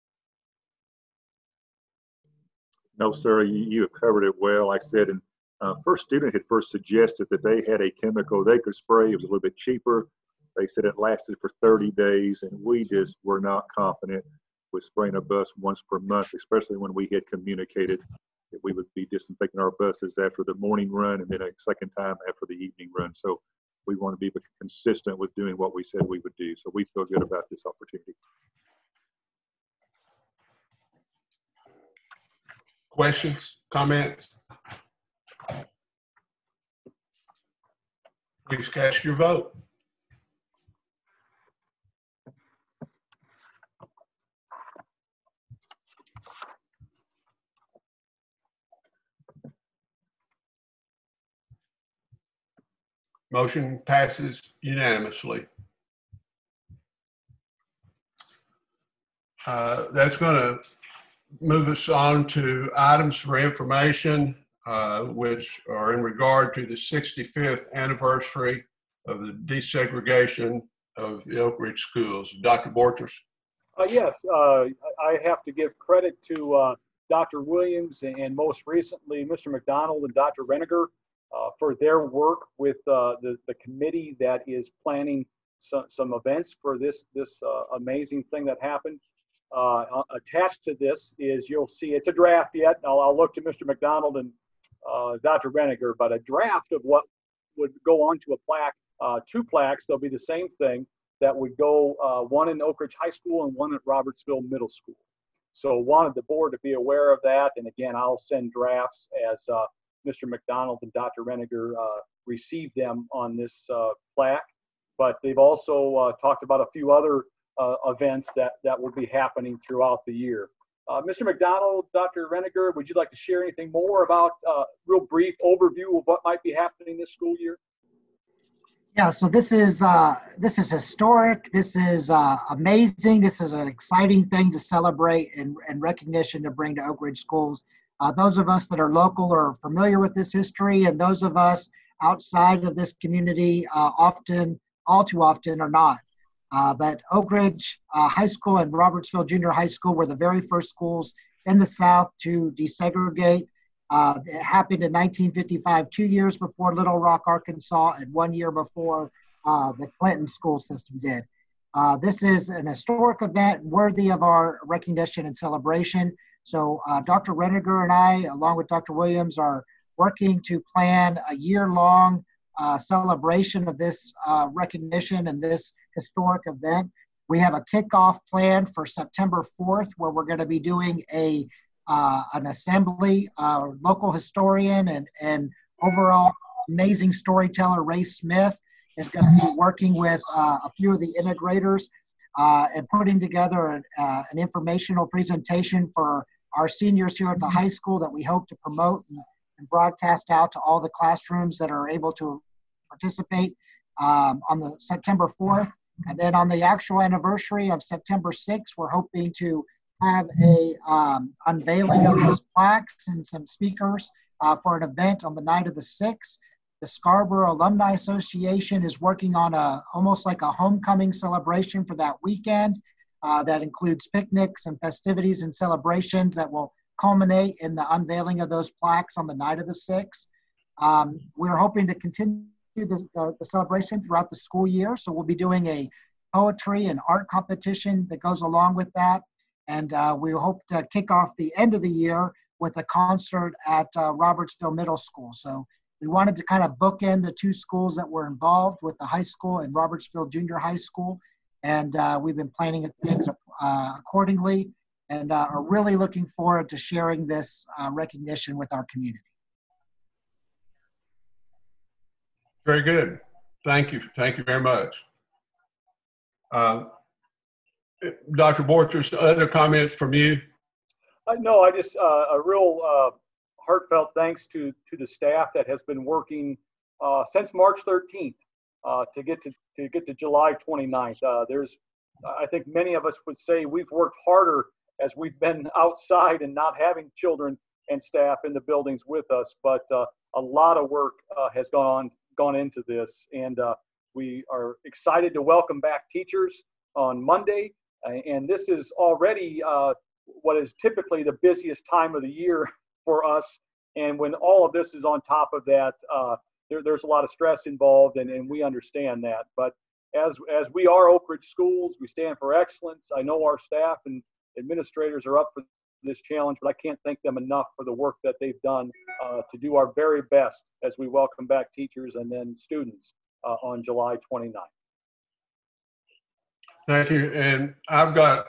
No, sir, you have covered it well. Like I said, and First Student had first suggested that they had a chemical they could spray. It was a little bit cheaper. They said it lasted for 30 days, and we just were not confident with spraying a bus once per month, especially when we had communicated that we would be disinfecting our buses after the morning run and then a second time after the evening run. So we want to be consistent with doing what we said we would do. So we feel good about this opportunity. Questions, comments? Please cast your vote. Motion passes unanimously. That's going to move us on to items for information, which are in regard to the 65th anniversary of the desegregation of the Oak Ridge schools. Dr. Borchers. Yes, I have to give credit to Dr. Williams and most recently Mr. McDonald and Dr. Reniger for their work with the committee that is planning some events for this amazing thing that happened. Attached to this is, you'll see, it's a draft yet. I'll look to Mr. McDonald and Dr. Reniger, but a draft of what would go onto a plaque, 2 plaques. They'll be the same thing, that would go one in Oak Ridge High School and one at Robertsville Middle School. So wanted the board to be aware of that. And again, I'll send drafts as Mr. McDonald and Dr. Reniger receive them on this plaque. But they've also talked about a few other events that will be happening throughout the year. Mr. McDonald, Dr. Reniger, would you like to share anything more about real brief overview of what might be happening this school year? Yeah, so this is historic. This is amazing. This is an exciting thing to celebrate and recognition to bring to Oak Ridge schools. Those of us that are local are familiar with this history, and those of us outside of this community all too often are not. But Oak Ridge High School and Robertsville Junior High School were the very first schools in the South to desegregate. It happened in 1955, 2 years before Little Rock, Arkansas, and 1 year before the Clinton school system did. This is an historic event worthy of our recognition and celebration. So Dr. Reniger and I, along with Dr. Williams, are working to plan a year-long celebration of this recognition and this historic event. We have a kickoff plan for September 4th, where we're going to be doing an assembly. Local historian and overall amazing storyteller Ray Smith is going to be working with a few of the integrators and putting together an informational presentation for our seniors here at the high school that we hope to promote and broadcast out to all the classrooms that are able to participate on the September 4th. And then on the actual anniversary of September 6th, we're hoping to have a unveiling of those plaques and some speakers for an event on the night of the 6th. The Scarborough Alumni Association is working on almost like a homecoming celebration for that weekend that includes picnics and festivities and celebrations that will culminate in the unveiling of those plaques on the night of the 6th. We're hoping to continue the celebration throughout the school year. So we'll be doing a poetry and art competition that goes along with that. And we hope to kick off the end of the year with a concert at Robertsville Middle School. So we wanted to kind of bookend the two schools that were involved with the high school and Robertsville Junior High School. And we've been planning things accordingly and are really looking forward to sharing this recognition with our community. Very good. Thank you. Thank you very much. Dr. Borchers, other comments from you? No, I just a real heartfelt thanks to the staff that has been working since March 13th to get to July 29th. I think many of us would say we've worked harder as we've been outside and not having children and staff in the buildings with us, but a lot of work has gone into this, and we are excited to welcome back teachers on Monday. And this is already what is typically the busiest time of the year for us. And when all of this is on top of that, there's a lot of stress involved, and we understand that. But as we are Oak Ridge Schools, we stand for excellence. I know our staff and administrators are up for this challenge, but I can't thank them enough for the work that they've done to do our very best as we welcome back teachers and then students on July 29th. Thank you. And I've got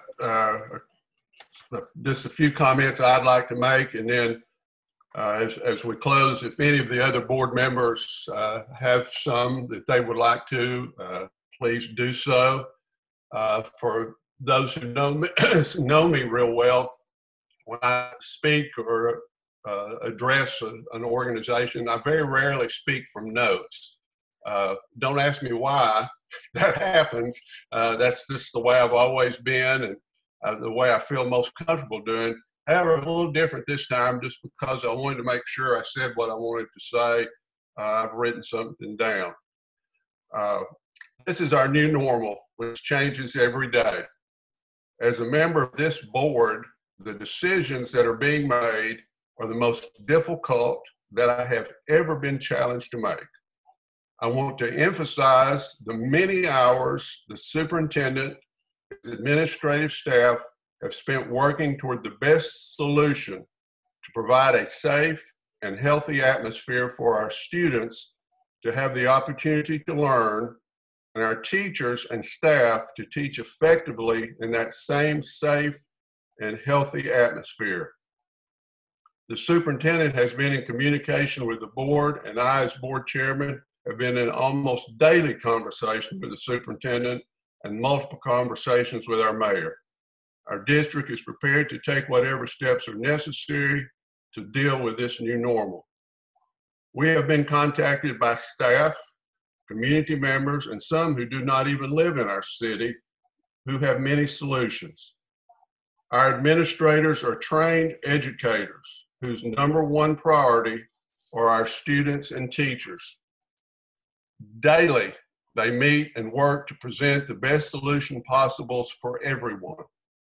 just a few comments I'd like to make. And then as we close, if any of the other board members have some that they would like to, please do so. For those who know me real well, when I speak or address an organization, I very rarely speak from notes. Don't ask me why that happens. That's just the way I've always been and the way I feel most comfortable doing. However, a little different this time just because I wanted to make sure I said what I wanted to say. I've written something down. This is our new normal, which changes every day. As a member of this board, the decisions that are being made are the most difficult that I have ever been challenged to make. I want to emphasize the many hours the superintendent, his administrative staff have spent working toward the best solution to provide a safe and healthy atmosphere for our students to have the opportunity to learn and our teachers and staff to teach effectively in that same safe and healthy atmosphere. The superintendent has been in communication with the board, and I, as board chairman, have been in almost daily conversation with the superintendent and multiple conversations with our mayor. Our district is prepared to take whatever steps are necessary to deal with this new normal. We have been contacted by staff, community members, and some who do not even live in our city who have many solutions. Our administrators are trained educators whose number one priority are our students and teachers. Daily, they meet and work to present the best solution possible for everyone.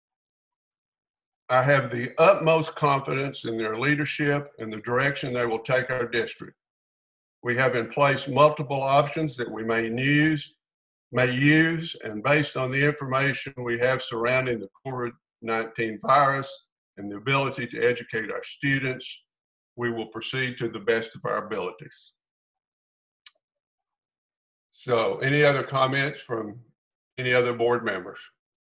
I have the utmost confidence in their leadership and the direction they will take our district. We have in place multiple options that we may use, and based on the information we have surrounding the COVID-19 virus and the ability to educate our students, we will proceed to the best of our abilities. So, any other comments from any other board members?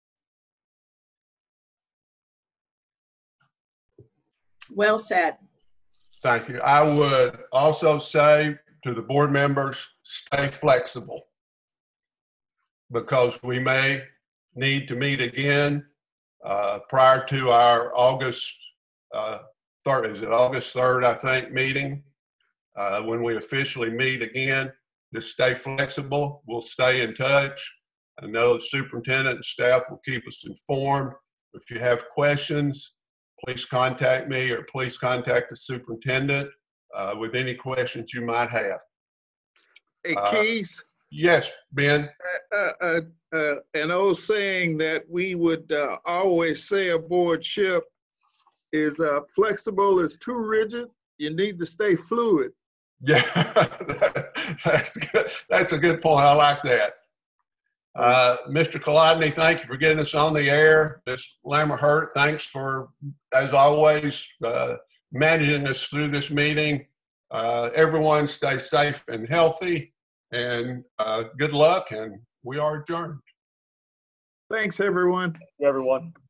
Well said. Thank you. I would also say to the board members, stay flexible, because we may need to meet again prior to our August 3rd, is it August 3rd, I think, meeting, when we officially meet again. Just stay flexible. We'll stay in touch. I know the superintendent and staff will keep us informed. If you have questions, please contact me or please contact the superintendent with any questions you might have. Hey, Keith? Yes, Ben? An old saying that we would always say aboard ship is flexible is too rigid. You need to stay fluid. Yeah, that's good. That's a good point. I like that. Mr. Kolodny, thank you for getting us on the air. Ms. Lammerhurt, thanks for, as always, managing us through this meeting. Everyone stay safe and healthy, and good luck, and we are adjourned. Thanks, everyone. Everyone.